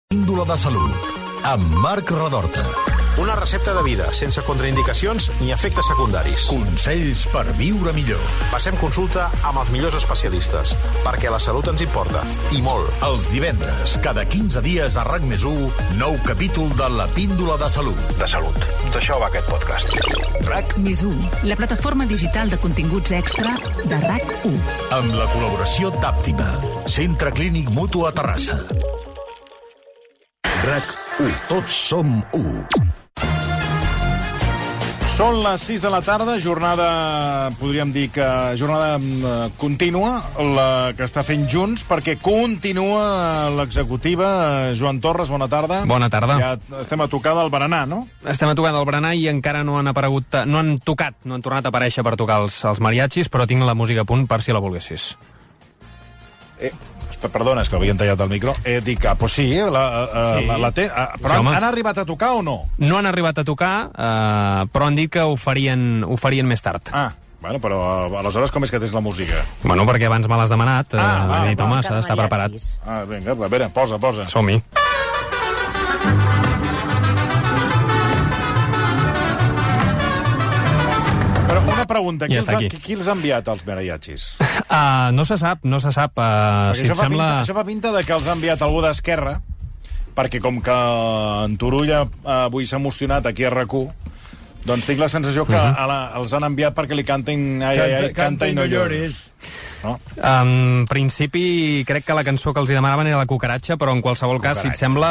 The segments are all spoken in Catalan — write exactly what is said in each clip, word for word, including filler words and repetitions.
Píndola de salut, amb Marc Redorta. Una recepta de vida, sense contraindicacions ni efectes secundaris. Consells per viure millor. Passem consulta amb els millors especialistes, perquè la salut ens importa, i molt. Els divendres, cada quinze dies a RAC més u, nou capítol de la Píndola de salut. De salut. D'això va aquest podcast. RAC més u, la plataforma digital de continguts extra de RAC u. Amb la col·laboració d'Àptima, Centre Clínic Mutu a Terrassa. RAC u. Tots som u. Són les sis de la tarda, jornada, podríem dir que jornada eh, contínua, la que està fent Junts, perquè continua l'executiva. Joan Torres, bona tarda. Bona tarda. Ja estem a tocar del berenar, no? Estem a tocar del berenar i encara no han aparegut, no han tocat, no han tornat a aparèixer per tocar els, els mariachis, però tinc la música a punt per si la volguessis. Eh, perdona, és que havien tallat el micro. Eh, dic, ah, pues sí, la, uh, sí. la, la té, uh, però sí, han, han arribat a tocar o no? No han arribat a tocar, uh, però han dit que ho farien, ho farien més tard. Ah, bueno, però uh, aleshores com és que tens la música? Bueno, perquè abans me l'has demanat. Ah, uh, va, dit, va, home, s'ha d'estar preparat. Ah, vinga, a veure, posa, posa. Som-hi. Però una pregunta, qui, ja els ha, qui, qui els ha enviat els mariachis? Uh, no se sap, no se sap. Uh, si això, fa sembla... pinta, això fa pinta de que els ha enviat algú d'Esquerra, perquè com que en Turull avui s'ha emocionat aquí a RAC u, doncs tinc la sensació que uh-huh. a la, els han enviat perquè li cantin ai, ai, ai, canta, canta i no llores. No? En principi, crec que la cançó que els hi demanaven era la Cucaratxa, però en qualsevol cas, si et sembla,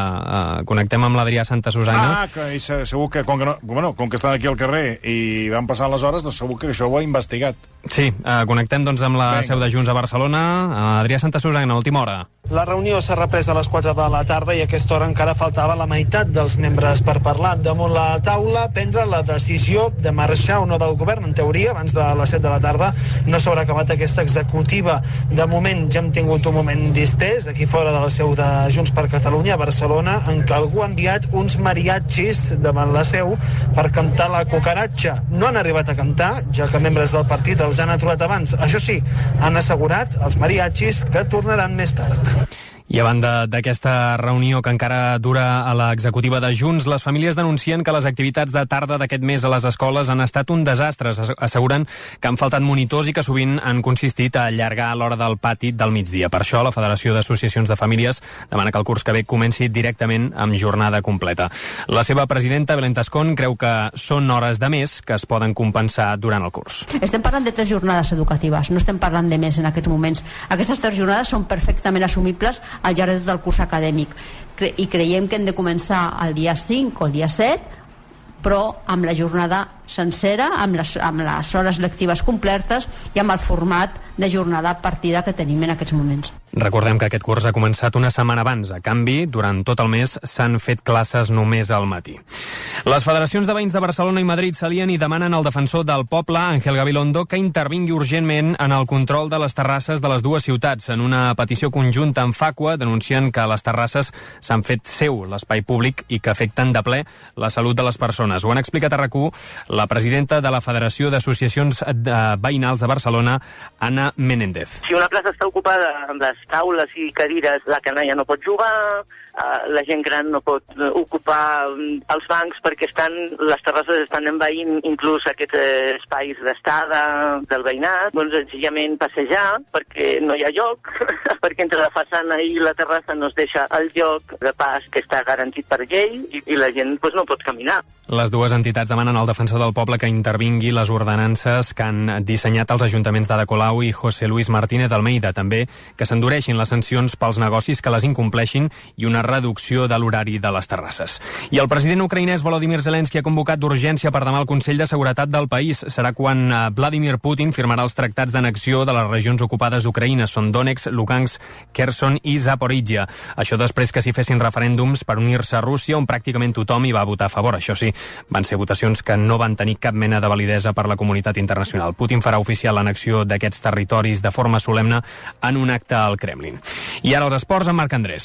uh, connectem amb l'Adrià Santa Susana. Ah, que segur que com que, no, bueno, com que estan aquí al carrer i van passant les hores, doncs segur que això ho ha investigat. Sí, uh, connectem doncs amb la Venga. seu de Junts a Barcelona. Uh, Adrià Santa Susana, última hora. La reunió s'ha reprès a les quatre de la tarda i a aquesta hora encara faltava la meitat dels membres per parlar. Damunt la taula, prendre la decisió de marxar o no del govern. En teoria, abans de les set de la tarda no s'haurà acabat aquesta executiva. De moment ja hem tingut un moment distès aquí fora de la seu de Junts per Catalunya a Barcelona, en què algú ha enviat uns mariachis davant la seu per cantar la Cucaratxa. No han arribat a cantar, ja que membres del partit els han aturat abans. Això sí, han assegurat els mariachis que tornaran més tard. I a banda d'aquesta reunió que encara dura a l'executiva de Junts, les famílies denuncien que les activitats de tarda d'aquest mes a les escoles han estat un desastre. Asseguren que han faltat monitors i que sovint han consistit a allargar l'hora del pati del migdia. Per això, la Federació d'Associacions de Famílies demana que el curs que ve comenci directament amb jornada completa. La seva presidenta, Belén Tascón, creu que són hores de més que es poden compensar durant el curs. Estem parlant de tres jornades educatives, no estem parlant de més en aquests moments. Aquestes tres jornades són perfectament assumibles al llarg de tot el curs acadèmic i creiem que hem de començar el dia cinc o el dia set, però amb la jornada sencera, amb les, amb les hores lectives completes i amb el format de jornada partida que tenim en aquests moments. Recordem que aquest curs ha començat una setmana abans. A canvi, durant tot el mes s'han fet classes només al matí. Les federacions de veïns de Barcelona i Madrid s'alien i demanen al defensor del poble, Ángel Gabilondo, que intervingui urgentment en el control de les terrasses de les dues ciutats. En una petició conjunta amb Facua denuncien que les terrasses s'han fet seu l'espai públic i que afecten de ple la salut de les persones. Ho han explicat a RAC u la presidenta de la Federació d'Associacions Veïnals de Barcelona, Anna Menéndez. Si una plaça està ocupada amb les taules i cadires, la canalla no pot jugar, la gent gran no pot ocupar els bancs perquè estan, les terrasses estan envaint inclús aquests espais d'estada del veïnat, doncs senzillament passejar perquè no hi ha lloc, perquè entre la façana i la terrassa no es deixa el lloc de pas que està garantit per llei i, i la gent doncs, no pot caminar. Les dues entitats demanen al defensor del poble que intervingui les ordenances que han dissenyat els ajuntaments d'Ada Colau i José Luis Martínez Almeida. També que s'endureixin les sancions pels negocis que les incompleixin i una reducció de l'horari de les terrasses. I el president ucraïnès Volodymyr Zelensky ha convocat d'urgència per demà el Consell de Seguretat del país. Serà quan Vladimir Putin firmarà els tractats d'annexió de les regions ocupades d'Ucraïna. Són Donetsk, Lugansk, Kherson i Zaporizhia. Això després que s'hi fessin referèndums per unir-se a Rússia, on pràcticament tothom hi va votar a favor. Això sí, van ser votacions que no van tenir cap mena de validesa per la comunitat internacional. Putin farà oficial l'annexió d'aquests territoris de forma solemne en un acte al Kremlin. I ara els esports amb Marc Andrés.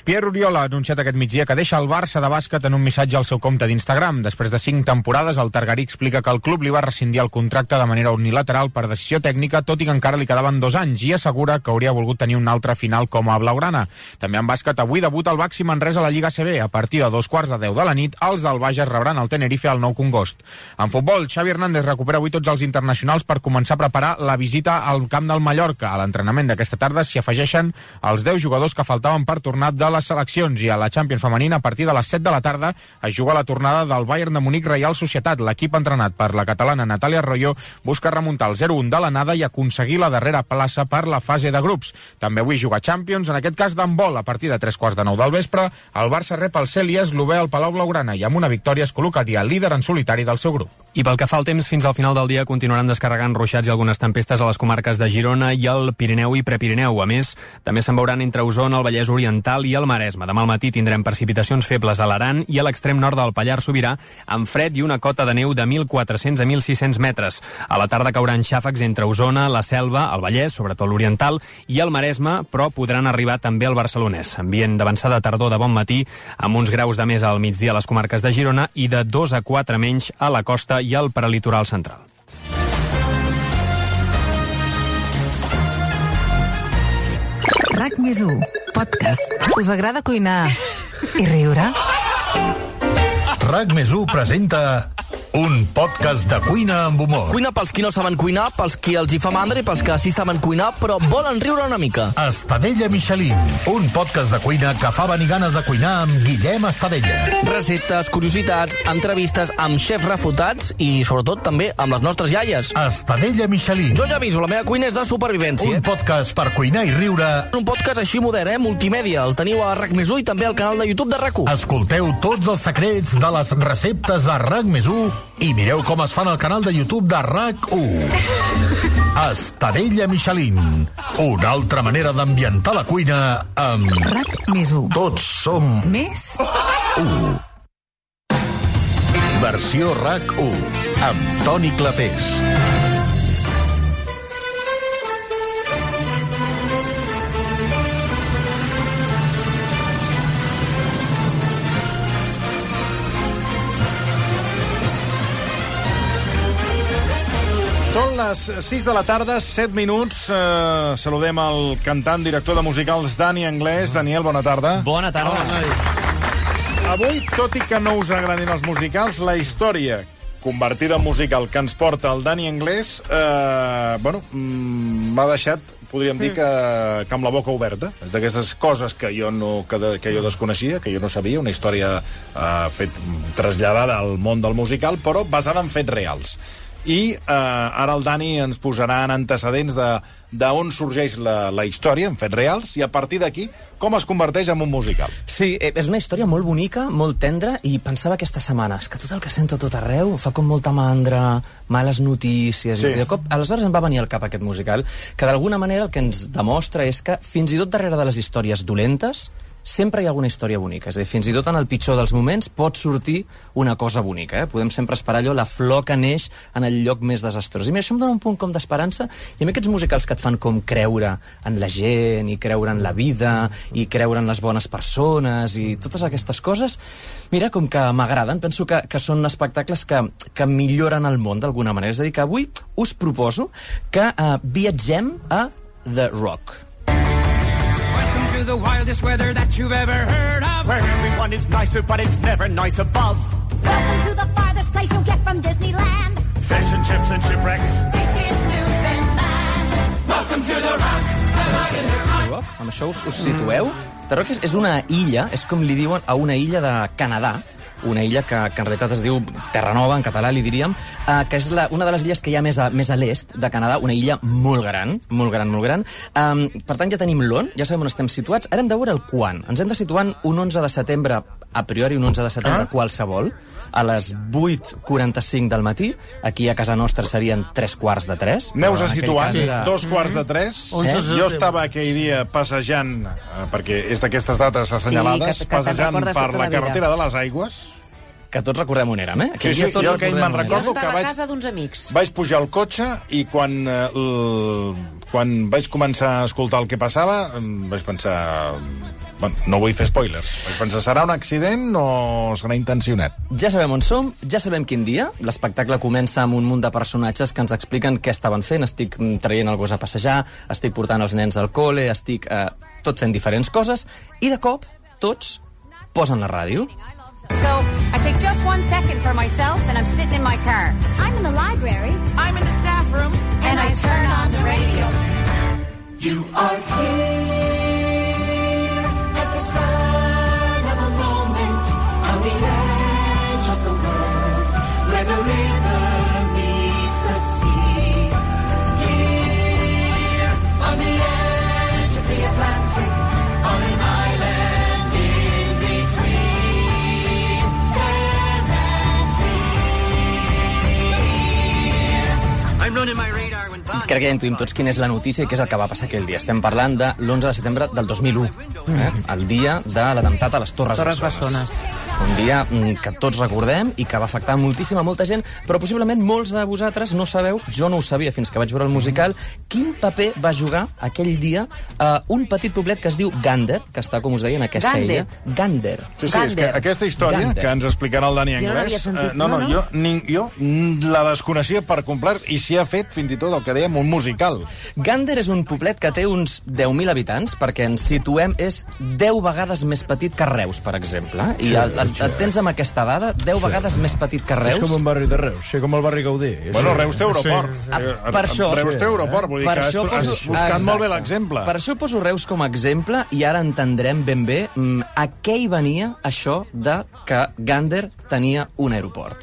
Pierre Oriol ha anunciat aquest migdia que deixa el Barça de bàsquet en un missatge al seu compte d'Instagram. Després de cinc temporades, el targarí explica que el club li va rescindir el contracte de manera unilateral per decisió tècnica, tot i que encara li quedaven dos anys, i assegura que hauria volgut tenir un altre final com a blaugrana. També en bàsquet, avui debuta el Baxi Manresa a la Lliga A C B. A partir de dos quarts de deu de la nit, els del Bages rebran el Tenerife al Nou Congost. En futbol, Xavi Hernández recupera avui tots els internacionals per començar a preparar la visita al camp del Mallorca. A l'entrenament d'aquesta tarda s'hi afegeixen els deu jugadors que faltaven per tornar de les seleccions, i a la Champions femenina a partir de les set de la tarda es juga la tornada del Bayern de Munic Reial Societat. L'equip entrenat per la catalana Natàlia Arroyo busca remuntar el zero un de l'anada i aconseguir la darrera plaça per la fase de grups. També avui juga Champions, en aquest cas d'handbol, a partir de tres quarts de nou del vespre. El Barça rep el Cèlia Eslové al Palau Blaugrana i amb una victòria es col·locaria líder en solitari del seu grup. I pel que fa al temps, fins al final del dia continuaran descarregant ruixats i algunes tempestes a les comarques de Girona i el Pirineu i Prepirineu. A més, també se'n veuran entre Osona, el Vallès Oriental i el Maresme. Demà al matí tindrem precipitacions febles a l'Aran i a l'extrem nord del Pallars Sobirà, amb fred i una cota de neu de mil quatre-cents a mil sis-cents metres. A la tarda cauran xàfecs entre Osona, la Selva, el Vallès, sobretot l'Oriental, i el Maresme, però podran arribar també al Barcelonès. Ambient d'avançada tardor de bon matí, amb uns graus de més al migdia a les comarques de Girona i de dos a quatre menys a la costa i al prelitoral central. RAC més u, podcast. Us agrada cuinar i riure? RAC més u presenta un podcast de cuina amb humor. Cuina pels qui no saben cuinar, pels qui els hi fa mandra i pels que sí saben cuinar, però volen riure una mica. Estadella Michelin, un podcast de cuina que fa venir ganes de cuinar amb Guillem Estadella. Receptes, curiositats, entrevistes amb xefs refutats i, sobretot, també amb les nostres iaies. Estadella Michelin. Jo ja aviso, la meva cuina és de supervivència. Un podcast per cuinar i riure. Un podcast així modern, eh? Multimèdia. El teniu a RAC més u i també al canal de YouTube de RAC u. Escolteu tots els secrets de les receptes a RAC més u i mireu com es fan al canal de YouTube de RAC u. Estadella Michelin, una altra manera d'ambientar la cuina amb RAC més u. Tots som Més u. Versió RAC u, amb Toni Clapés. Són les sis de la tarda, set minuts. Eh, saludem el cantant, director de musicals, Dani Anglès. Daniel, bona tarda. Bona tarda. Hola. Avui, tot i que no us agradin els musicals, la història convertida en musical que ens porta el Dani Anglès, eh, bueno, m'ha deixat, podríem dir, que, que amb la boca oberta. És d'aquestes coses que jo, no, que, de, que jo desconeixia, que jo no sabia, una història eh, fet, traslladada al món del musical, però basada en fets reals. I eh, ara el Dani ens posarà en antecedents de d'on sorgeix la, la història, en fets reals, i a partir d'aquí, com es converteix en un musical. Sí, és una història molt bonica, molt tendra, i pensava aquesta setmana, és que tot el que sento tot arreu fa com molta mandra, males notícies, sí. I de cop, aleshores em va venir al cap aquest musical, que d'alguna manera el que ens demostra és que fins i tot darrere de les històries dolentes sempre hi ha alguna història bonica. És a dir, fins i tot en el pitjor dels moments pot sortir una cosa bonica. Eh? Podem sempre esperar allò, la flor que neix en el lloc més desastrós. I mira, això em dona un punt com d'esperança, i a mi aquests musicals que et fan com creure en la gent, i creure en la vida, i creure en les bones persones, i totes aquestes coses, mira, com que m'agraden. Penso que, que són espectacles que, que milloren el món d'alguna manera. És a dir, que avui us proposo que uh, viatgem a The Rock. To the wildest weather that you've ever heard of, where everyone is nicer but it's never nice above. Welcome to the farthest place you'll get from Disneyland. Fish and chips and shipwrecks. This is Newfoundland. Welcome to the Rock. The Rock, amb això us, us situeu. The Rock és, és una illa, és com li diuen a una illa de Canadà, una illa que, que en realitat es diu Terranova, en català li diríem, eh, que és la, una de les illes que hi ha més a, més a l'est de Canadà, una illa molt gran, molt gran, molt gran. Um, per tant, ja tenim l'on, ja sabem on estem situats, ara hem de veure el quan. Ens hem de situar un onze de setembre, a priori un onze de setembre ah. qualsevol, a les vuit quaranta-cinc del matí, aquí a casa nostra serien tres quarts de tres. Neus a situar, sí. era... dos quarts de tres. Eh? Jo estava aquell dia passejant, eh, perquè és d'aquestes dates assenyalades, sí, que, que passejant per la carretera de les Aigües. Que tots recordem on érem, eh? Aquell sí, sí, sí, jo aquell me'n recordo que vaig... a casa d'uns amics. Vaig pujar al cotxe i quan, eh, l... quan vaig començar a escoltar el que passava, vaig pensar... Bueno, no vull fer spoilers. Pensa, serà un accident o serà intencionat? Ja sabem on som, ja sabem quin dia. L'espectacle comença amb un munt de personatges que ens expliquen què estaven fent. Estic traient el gos a passejar, estic portant els nens al col·le, estic eh, tot fent diferents coses, i de cop, tots posen la ràdio. So, I take just one second for myself and I'm sitting in my car. I'm in the library. I'm in the staff room. And I turn on the radio. You are here at the start of a moment on the edge of the world where the river meets the sea. Here on the edge of the Atlantic on an island in between there and here. I'm running my radar when Crec que ja intuïm tots quina és la notícia i què és el que va passar aquell dia. Estem parlant de l'onze de setembre del dos mil u, eh? El dia de l'atemptat a les Torres, Torres Bessones. Un dia que tots recordem i que va afectar moltíssima, molta gent, però possiblement molts de vosaltres no sabeu, jo no ho sabia fins que vaig veure el musical, quin paper va jugar aquell dia uh, un petit poblet que es diu Gander, que està, com us deia, en aquesta Gander. illa. Gander. Sí, sí, és que aquesta història, Gander. que ens explicarà el Dani Jo no Anglès... l'havia sentit. eh, no, no, No, no. jo, ni, jo la desconeixia per complet i s'hi ha fet fins i tot el que dèiem un musical. Gander és un poblet que té uns deu mil habitants, perquè ens situem, és deu vegades més petit que Reus, per exemple. I el, el, el tens amb aquesta dada, deu vegades més petit que Reus. És com un barri de Reus, sí, com el barri Gaudí. Bueno, Reus té aeroport. Sí. Ah, per això... Reus té aeroport, vull dir Per que això has, poso- has buscat Exacte. molt bé l'exemple. Per això poso Reus com a exemple i ara entendrem ben bé mm, a què hi venia això de que Gander tenia un aeroport.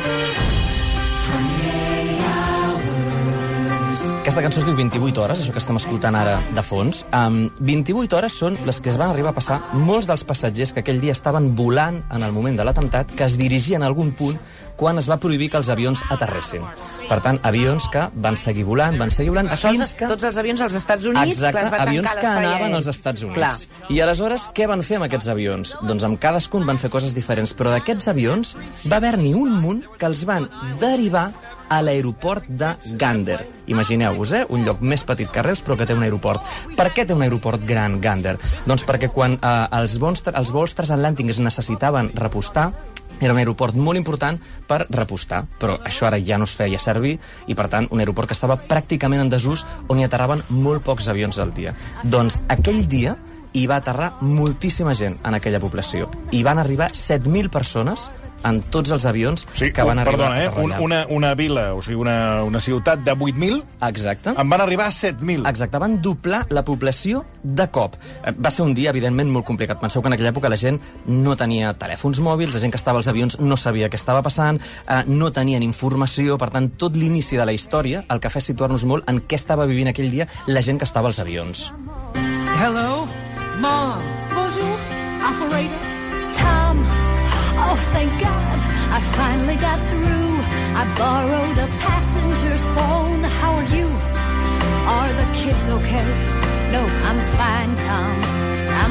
Aquesta cançó es diu vint-i-vuit hores, això que estem escoltant ara de fons. Um, vint-i-vuit hores són les que es van arribar a passar molts dels passatgers que aquell dia estaven volant en el moment de l'atemptat, que es dirigien a algun punt quan es va prohibir que els avions aterressin. Per tant, avions que van seguir volant, van seguir volant, Això fins els, que... tots els avions als Estats Units, Exacte, que es va avions tancar que l'espai anaven aeri. als Estats Units. Clar. I aleshores, què van fer amb aquests avions? Doncs amb cadascun van fer coses diferents, però d'aquests avions va haver-n'hi un munt que els van derivar a l'aeroport de Gander. Imagineu-vos, eh? Un lloc més petit que Reus, però que té un aeroport. Per què té un aeroport gran, Gander? Doncs perquè quan eh, els, vols, els vols transatlàntics necessitaven repostar, era un aeroport molt important per repostar, però això ara ja no es feia servir i, per tant, un aeroport que estava pràcticament en desús, on hi aterraven molt pocs avions al dia. Doncs aquell dia hi va aterrar moltíssima gent en aquella població. Hi van arribar set mil persones en tots els avions Sí, que van arribar perdona, a eh? aterrar Un, allà. una, una vila, o sigui, una, una ciutat de vuit mil, Exacte. en van arribar a set mil. Exacte, van doblar la població de cop. Eh, Va ser un dia, evidentment, molt complicat. Penseu que en aquella època la gent no tenia telèfons mòbils, la gent que estava als avions no sabia què estava passant, eh, no tenien informació, per tant, tot l'inici de la història, el que fa és situar-nos molt en què estava vivint aquell dia la gent que estava als avions. Hello? Mom? Bonjour? Operator? Tom, oh, thank God, I finally got through. I borrowed a passenger's phone. How are you? Are the kids okay? No, I'm fine, Tom. I'm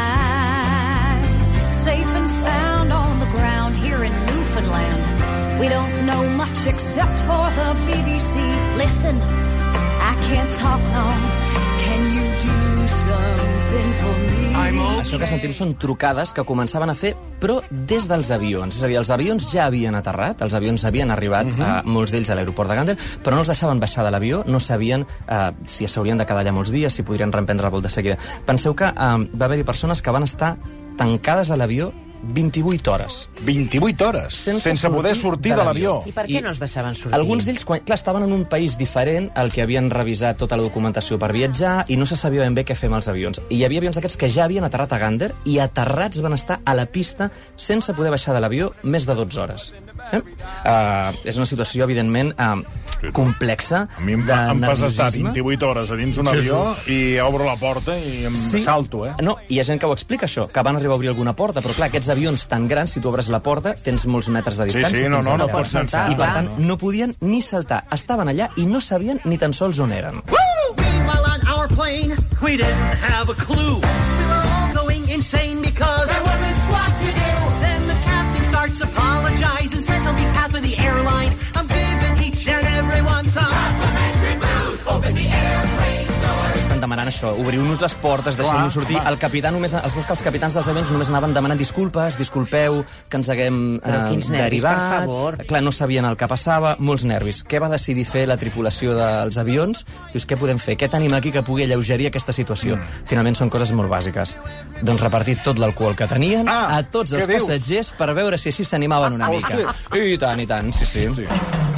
fine. Safe and sound on the ground here in Newfoundland. We don't know much except for the B B C. Listen, I can't talk long. Can you do something for me? Això que sentim són trucades que començaven a fer, però des dels avions. És a dir, els avions ja havien aterrat, els avions havien arribat, uh -huh. eh, molts d'ells a l'aeroport de Gander, però no els deixaven baixar de l'avió, no sabien eh, si s'haurien de quedar allà molts dies, si podrien reemprendre el vol de seguida. Penseu que eh, va haver-hi persones que van estar tancades a l'avió vint-i-vuit hores. vint-i-vuit hores? Sense, Sense poder sortir de l'avió. I per què no es deixaven sortir? Alguns d'ells, quan, clar, estaven en un país diferent al que havien revisat tota la documentació per viatjar i no se sabia ben bé què fer amb els avions. I hi havia avions d'aquests que ja havien aterrat a Gander i aterrats van estar a la pista sense poder baixar de l'avió més de dotze hores. Eh? Uh, és una situació, evidentment, uh, complexa, A mi em, de em fas estar nerviosisme. vint-i-vuit hores a dins d'un avió i obro la porta i em Sí. salto, eh? No, hi ha gent que ho explica, això, que van arribar a obrir alguna porta, però clar, aquests avions tan grans, si tu obres la porta, tens molts metres de Sí, distància. sí, no, fins no, allà. no pots saltar, I per clar. tant, no podien ni saltar. Estaven allà i no sabien ni tan sols on eren. Meanwhile, on our plane, we didn't have a clue. We were all going insane because there wasn't squat to do. Then the captain starts to apologize and says on behalf of the airline, I'm giving each and every one some complimentary booze. Open the airplane doors. Estan demanant demanant això, obriu-nos les portes, deixeu-nos sortir. clar. El capità només, els veus que els capitans dels avions només anaven demanant disculpes, disculpeu que ens haguem Però eh, quins nervis, per derivat. favor. Clar, no sabien el que passava, molts nervis. Què va decidir fer la tripulació dels avions? Dius, què podem fer? Què tenim aquí que pugui alleugerir aquesta situació? Mm. Finalment són coses molt bàsiques. Doncs repartir tot l'alcohol que tenien Ah, a tots els què dius? passatgers per veure si així s'animaven una Ah, mica. hòstia. I tant, i tant, sí, sí. sí.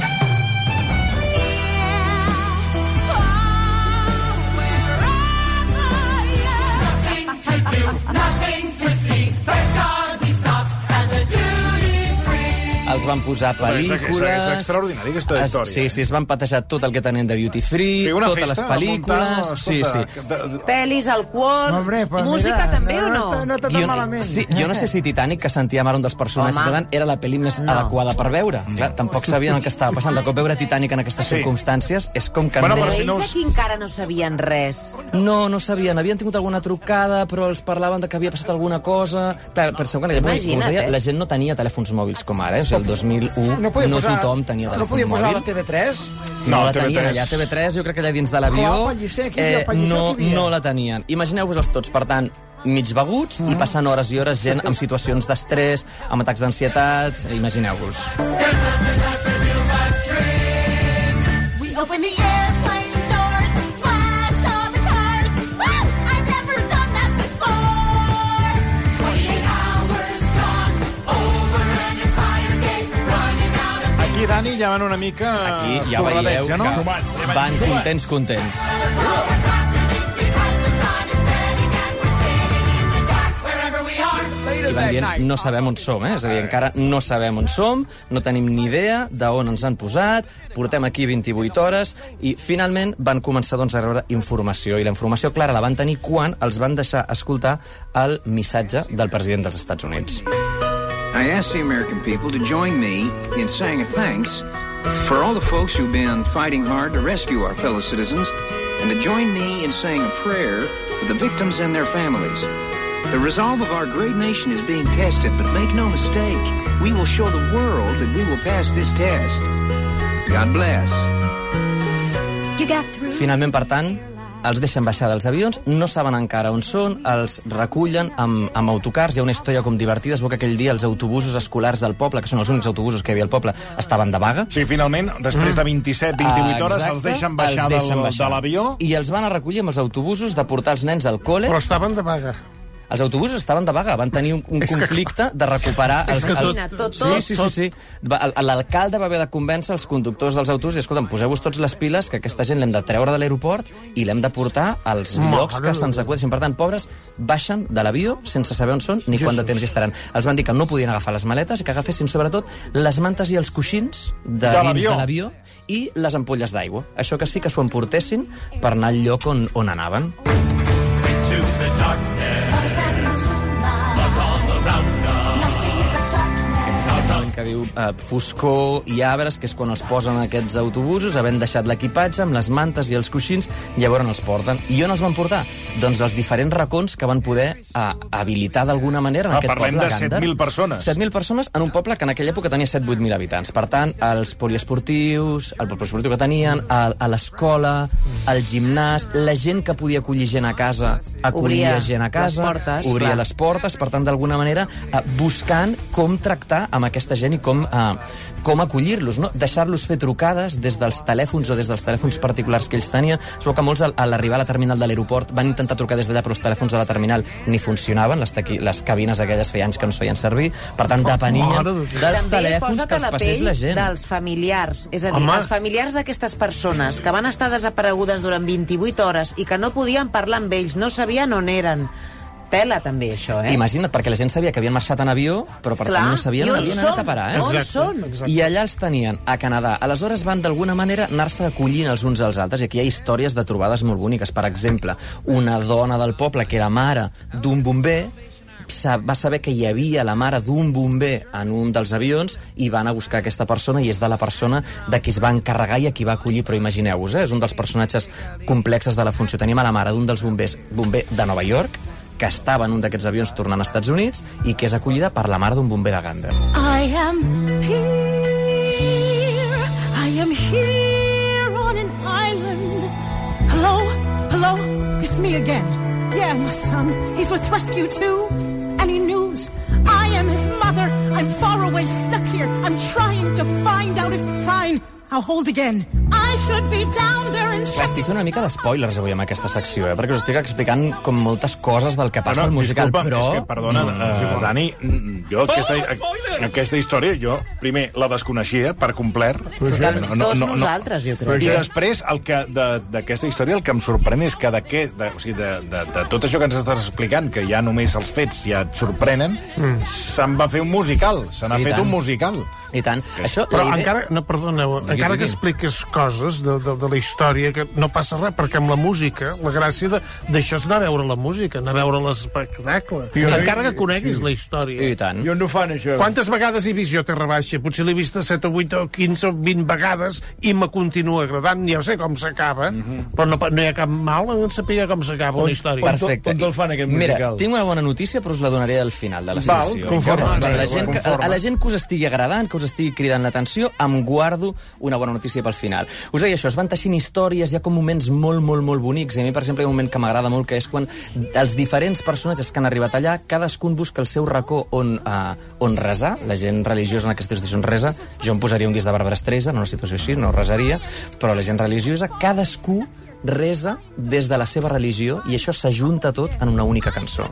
Els van posar Però és- pel·lícules... és- és extraordinari, aquesta Es- història. Sí, sí, es van patejar tot el que tenien de duty free, Sí, una totes festa, les pel·lícules... muntar, sí, escolta, sí. Pel·lis, alcohol, Hombre, pues música mira, també no, o no? no, no tot Jo, malament. sí, jo no sé si Titanic, que sentíem ara un dels personatges Home. que dan, era la pel·li més No. adequada per veure. Clar, tampoc sabien el que estava passant. De cop veure Titanic en aquestes Sí. circumstàncies és com que... Bueno, no- però Però si no ells us- aquí encara no sabien res. No, no sabien. Havien tingut alguna trucada, però els parlaven de que havia passat alguna cosa... Per, per segon, Imagina't, deia, eh? la gent no tenia telèfons mòbils com ara, eh? O sigui, el dos mil u no, podia posar, tothom tenia no telèfon podia posar mòbil. la T V tres? No, No, la T V tenien tres. allà. T V tres, jo crec que allà dins de l'avió Clar, Pellicer, aquí hi havia, Pellicer, no, aquí hi havia. no la tenien. Imagineu-vos-els tots, per tant, mig beguts i passant hores i hores gent amb situacions d'estrès, amb atacs d'ansietat, imagineu-vos. We open the airplane doors, flash all the cars. Woo! I've never done that before. twenty-eight hours gone over an entire day, running out of Aquí, Dani, ja van una mica... Aquí ja veieu ja no? que van contents, contents. I van dient, no sabem on som, eh? És a dir, encara no sabem on som, no tenim ni idea d'on ens han posat, portem aquí vint-i-vuit hores, i finalment van començar doncs, a rebre informació, i la informació clara la van tenir quan els van deixar escoltar el missatge del president dels Estats Units. I ask the American people to join me in saying a thanks for all the folks who've been fighting hard to rescue our fellow citizens, and to join me in saying a prayer for the victims and their families. The resolve of our great nation is being tested, but make no mistake, we will show the world that we will pass this test. God bless. Finalment, per tant, els deixen baixar dels avions, no saben encara on són, els recullen amb, amb autocars. Hi ha una història com divertida, es veu que aquell dia els autobusos escolars del poble, que són els únics autobusos que hi havia al poble, estaven de vaga. Sí, finalment, després de vint-i-set vint-i-vuit hores, els deixen baixar, els deixen del, baixar. de l'avió. I els van a recollir amb els autobusos de portar els nens al col·le. Però estaven de vaga. Els autobusos estaven de vaga, van tenir un, un conflicte de recuperar els... que tot- els... tot- Sí, tot- sí, sí, sí. Va- el- L'alcalde va haver de convèncer els conductors dels autobusos i, escolta'm, poseu-vos tots les piles, que aquesta gent l'hem de treure de l'aeroport i l'hem de portar als Mare llocs que de se'ns Déu. acudeixin. Per tant, pobres, baixen de l'avió sense saber on són ni quant de temps hi estaran. Els van dir que no podien agafar les maletes i que agafessin, sobretot, les mantes i els coixins de, De dins l'avió. de l'avió i les ampolles d'aigua. Això que sí que s'ho emportessin per anar al lloc on, on anaven. Que diu eh, foscor i arbres, que és quan els posen aquests autobusos, havent deixat l'equipatge amb les mantes i els coixins, llavors els porten. I on els van portar? Doncs als diferents racons que van poder eh, habilitar d'alguna manera en Ah, aquest parlem poble de Gander. set mil persones. set mil persones en un poble que en aquella època tenia set vuit mil habitants. Per tant, els poliesportius, el poliesportiu que tenien, a, a l'escola, al gimnàs, la gent que podia acollir gent a casa, acollia Obria gent a casa, les portes, obria clar. les portes, per tant, d'alguna manera, eh, buscant com tractar amb aquesta gent i com, eh, com acollir-los, no? Deixar-los fer trucades des dels telèfons o des dels telèfons particulars que ells tenien. Es veu que molts, al, a l'arribar a la terminal de l'aeroport, van intentar trucar des d'allà, però els telèfons de la terminal ni funcionaven, les, tequi, les cabines aquelles feia anys que no es feien servir, per tant, depenien dels També telèfons posa't que a els la passés pell la gent. dels familiars. És a dir, Home. els familiars d'aquestes persones que van estar desaparegudes durant vint-i-vuit hores i que no podien parlar amb ells, no sabien on eren. Tela, també, això, eh? Imagina't, perquè la gent sabia que havien marxat en avió, però per Clar, tant no sabien i on on havien són? anat a parar, eh? On són? I allà els tenien, a Canadà. Aleshores van, d'alguna manera, anar-se acollint els uns als altres. I aquí hi ha històries de trobades molt boniques. Per exemple, una dona del poble, que era mare d'un bomber, sa- va saber que hi havia la mare d'un bomber en un dels avions i van a buscar aquesta persona, i és de la persona de qui es va encarregar i a qui va acollir. Però imagineu-vos, eh? És un dels personatges complexes de la funció. Tenim a la mare d'un dels bombers, bomber de Nova York, que estava en un d'aquests avions tornant als Estats Units i que és acollida per la mare d'un bomber de Gander. I am here, I am here on an island. Hello, hello, is It's me again. Yeah, my son. He's with Rescue too. Any news? I am his mother. I'm far away, stuck here. I'm trying to find out if... Fine. I'll hold again. I should be down there and... Clar, estic fent una mica d'espoilers avui amb aquesta secció, eh? Perquè us estic explicant com moltes coses del que passa no, al musical, disculpa, però... És que, perdona, no, no, uh, Dani, jo aquesta, Oh, aquesta història, jo, primer, la desconeixia per complet. Total, tots nosaltres, jo crec. I després, el que d'aquesta història, el que em sorprèn és que de, què, de, o sigui, de, de, de tot això que ens estàs explicant, que ja només els fets ja et sorprenen, mm. se'n va fer un musical, se n'ha fet tant. un musical. I tant. Això, Però idea... encara, no, perdoneu, Digui, encara que digui. expliques coses de, de, de la història, que no passa res, perquè amb la música, la gràcia d'això és anar a veure la música, anar a veure l'espectacle. Encara que coneguis la història. I tant. Jo no fan això. Quantes vegades he vist jo Terra Baixa? Potser l'he vist set o vuit o quinze o vint vegades i me continua agradant. Ja sé com s'acaba, mm-hmm. però no, no hi ha cap mal en saber com s'acaba una història. Perfecte. On te'l fan, aquest musical? Mira, tinc una bona notícia, però us la donaré al final de la Val, secció. conforme. A la, Val, gent que, a la gent que us estigui agradant, que us estigui cridant l'atenció, em guardo una bona notícia pel final. Us deia això, es van teixint històries, hi ha com moments molt, molt, molt bonics, i a mi, per exemple, hi ha un moment que m'agrada molt, que és quan els diferents personatges que han arribat allà, cadascun busca el seu racó on, uh, on resar, la gent religiosa en aquesta situació on resa, jo em posaria un disc de Barbara Streisand en una situació així, no resaria, però la gent religiosa, cadascú resa des de la seva religió, i això s'ajunta tot en una única cançó.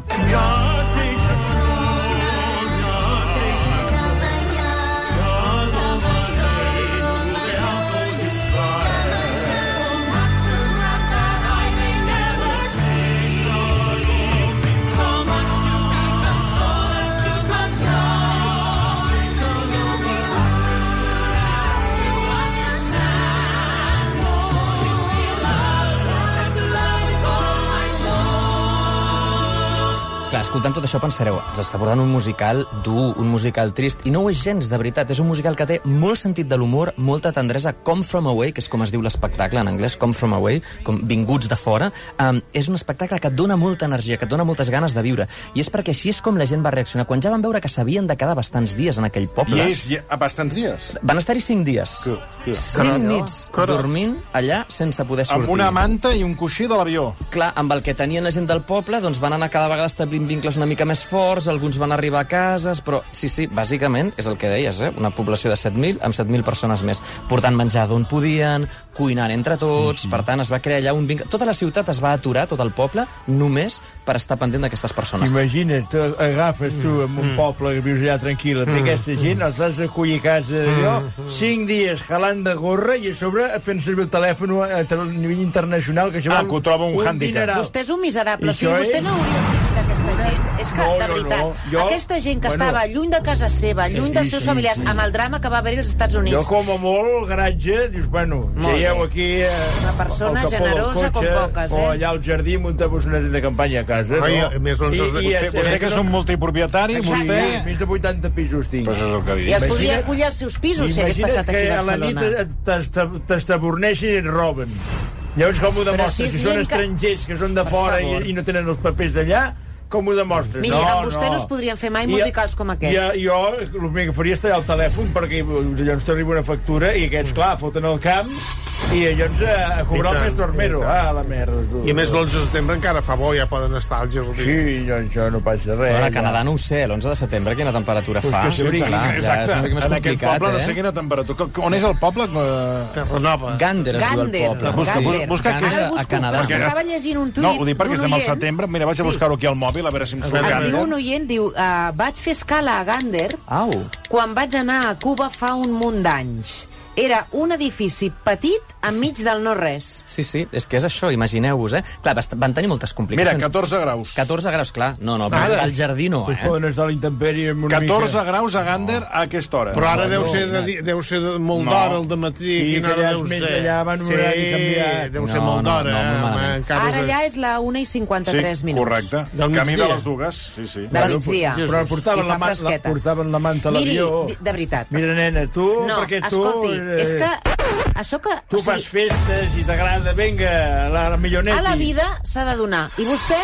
Clar, escoltant tot això pensareu, ens està portant un musical dur, un musical trist, i no ho és gens, de veritat. És un musical que té molt sentit de l'humor, molta tendresa, Come From Away, que és com es diu l'espectacle en anglès, Come From Away, com vinguts de fora. Um, és un espectacle que et dona molta energia, que et dona moltes ganes de viure. I és perquè així és com la gent va reaccionar. Quan ja van veure que s'havien de quedar bastants dies en aquell poble... I és ja, bastants dies? Van estar-hi cinc dies. Que, que... Cinc nits dormint allà sense poder sortir. Amb una manta i un coixí de l'avió. Clar, amb el que tenien la gent del poble, doncs van anar cada vegada establint vincles una mica més forts, alguns van arribar a cases, però sí, sí, bàsicament és el que deies, eh? Una població de set mil amb set mil persones més, portant menjar d'on podien, cuinant entre tots, mm-hmm. Per tant es va crear allà un vincle... Tota la ciutat es va aturar, tot el poble, només per estar pendent d'aquestes persones. Imagina't, tu agafes tu en un mm. poble que vius allà tranquil·la, mm. aquesta gent, els has d'acollir a casa d'allò, mm. cinc dies jalant de gorra i a sobre fent servir el telèfon a nivell internacional, que això ah, que ho troba un, un handicap. Vostè és un miserable, o sigui, vostè no hauria de dir d'aquesta gent. És que, no, de veritat, no, no. Jo, aquesta gent que bueno, estava lluny de casa seva, sí, lluny dels seus sí, familiars, sí. Amb el drama que va haver-hi als Estats Units. Jo, com a molt, al garatge, dius, bueno, seieu aquí... Eh, una persona generosa com poques, eh? O allà al jardí munteu-vos una tenda de campanya a casa, no? Ai, a més, doncs, I, i, i vostè, vostè que és un multipropietari, vostè... Sí, més de vuitanta pisos tinc. Pues és el que dic. I els podria acollir als seus pisos si hagués passat aquí a Barcelona. Imagina't que a la nit t'estaborneixin i et roben. Llavors, com ho demostres? Si, si són estrangers que són de fora i, i no tenen els papers d'allà, com ho demostres? Miri, no, amb vostè no. no es podrien fer mai musicals com aquest. I, jo el primer que faria és tallar el telèfon perquè llavors t'arriba una factura i aquests, clar, foten el camp i llavors a, a cobrar el més dormero. Ah, la merda. Tu. I a més l'onze de setembre encara fa bo, ja poden estar al jardí. Sí, no, això no passa res. Bueno, a Canadà no ho sé, l'onze de setembre quina temperatura fa? Pues sí, clar, exacte, ja és una mica més en complicat, aquest poble eh? no sé quina temperatura. On és el poble? Terranova. Gander es diu el poble. Busca, busca, busca Gander. que Busco, a Canadà. Perquè estava llegint un tuit no, ho dic perquè estem al oient. setembre. Mira, vaig a buscar-ho aquí al mòbil, a veure si em surt Em Gander. diu un oient, diu, uh, vaig fer escala a Gander Au. quan vaig anar a Cuba fa un munt d'anys. Era un edifici petit enmig del no-res. Sí, sí, és que és això, imagineu-vos, eh? Clar, van tenir moltes complicacions. Mira, catorze graus. catorze graus, clar. No, no, però estar al jardí no, eh? Pues poden estar a l'intempèrie amb una catorze mica. graus a Gander a aquesta hora. Però ara No, deu no, ser, de, no. deu ser de molt No. d'hora, al dematí. Sí, Quina que hora allà deu és més ser? allà, van un horari canviat. deu ser No, molt no, d'hora. no, molt eh, malament. home, encara Ara és- allà és la una i cinquanta-tres Sí, minuts. correcte. Del Camí migdia. de les dues, sí, sí. De migdia. Però portaven I la, fa man, la, fresqueta. portaven la manta a Miri, l'avió. di- de veritat. Mira, nena, tu, No, perquè tu... escolti, eh, és que això que... Tu o sigui, fas festes i t'agrada, vinga, la, la milloneta. a la vida s'ha de donar. I vostè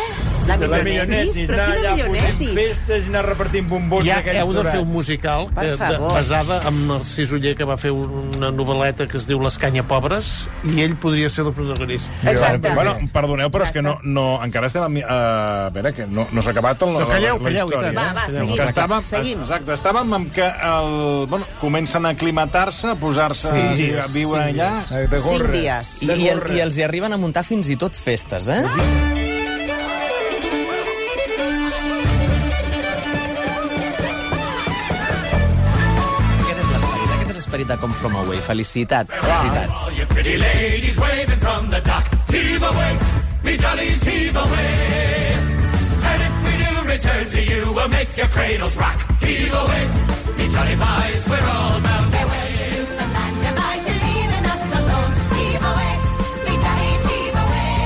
La De Millonetis? Millonetis, Però anar quina allà fotent Millonetis? festes i anar repartint bombons Ja d'aquells heu de fer dorats. un musical Per que, de, favor. basada en Narcís Oller, que va fer una novel·leta que es diu Les Canyapobres, i ell podria ser el protagonista. Exacte. Bueno, perdoneu, però és que no, no, encara estem... A, a veure, que no, no s'ha acabat la, No, calleu, la, la calleu, i història. tant. Va, va, seguim. Que estàvem, Seguim. Exacte, estàvem amb que el, bueno, comencen a aclimatar-se, a posar-se Sí, a viure sí, allà. De Cinc gorra. dies. I, i, el, I els hi arriben a muntar fins i tot festes, eh? Aquest és l'esperit, aquest és l'esperit de Come From Away. Felicitat, felicitat. All you pretty ladies waving from the dock. Heave away, me jollies, heave away. And if we do return to you, we'll make your cradles rock. Heave away, me jolly boys, we're all bound. Farewell to the land of ours, you're leaving us alone. Heave away, me jollies, heave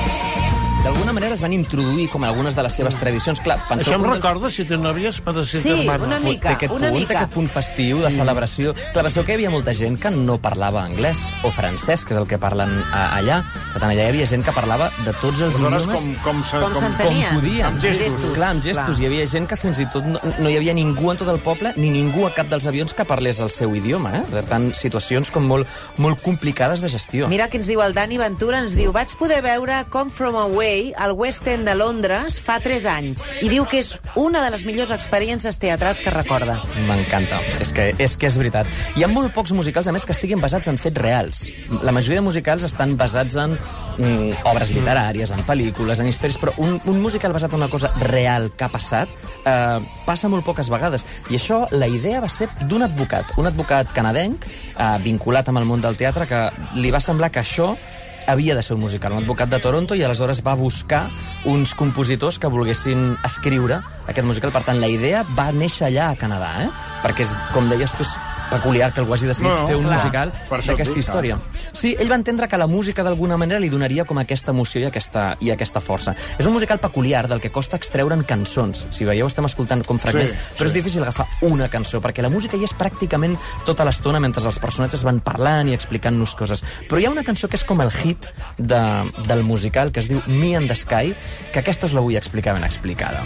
away. D'alguna manera es van introduir com algunes de les seves tradicions. Clar, penseu Això em que un dels- recorda si te nòvies per ser Sí, germana. una mica. té aquest una punt, té mica. aquest punt festiu de celebració. Clar, penseu que hi havia molta gent que no parlava anglès o francès, que és el que parlen a, allà. Per tant, allà hi havia gent que parlava de tots els Aleshores, idiomes com, com, se, Com com, s'entenia? com podien. Amb gestos. Gestos. Clar, amb gestos. Clar. Hi havia gent que fins i tot no, no hi havia ningú en tot el poble, ni ningú a cap dels avions que parlés el seu idioma. Eh? Per tant, situacions com molt, molt complicades de gestió. Mira què ens diu el Dani Ventura, ens diu: vaig poder veure Come From Away al West End de Londres fa tres anys i diu que és una de les millors experiències teatrals que recorda. M'encanta. És que, és que és veritat. Hi ha molt pocs musicals, a més, que estiguin basats en fets reals. La majoria de musicals estan basats en mm, obres literàries, en pel·lícules, en històries, però un, un musical basat en una cosa real que ha passat eh, passa molt poques vegades. I això, la idea va ser d'un advocat, un advocat canadenc eh, vinculat amb el món del teatre, que li va semblar que això havia de ser un musical, un advocat de Toronto, i aleshores va buscar uns compositors que volguessin escriure aquest musical. Per tant, la idea va néixer allà a Canadà, eh? Perquè, és, com deies tu, és peculiar que algú hagi decidit No, no, fer un clar. musical Per això et d'aquesta dic, història. Sí, ell va entendre que la música d'alguna manera li donaria com aquesta emoció i aquesta, i aquesta força. És un musical peculiar del que costa extreure'n cançons. Si veieu, estem escoltant com fragments, Sí, però sí. és difícil agafar una cançó, perquè la música hi és pràcticament tota l'estona mentre els personatges van parlant i explicant-nos coses. Però hi ha una cançó que és com el hit de, del musical, que es diu Me and the Sky, que aquesta us la vull explicar ben explicada.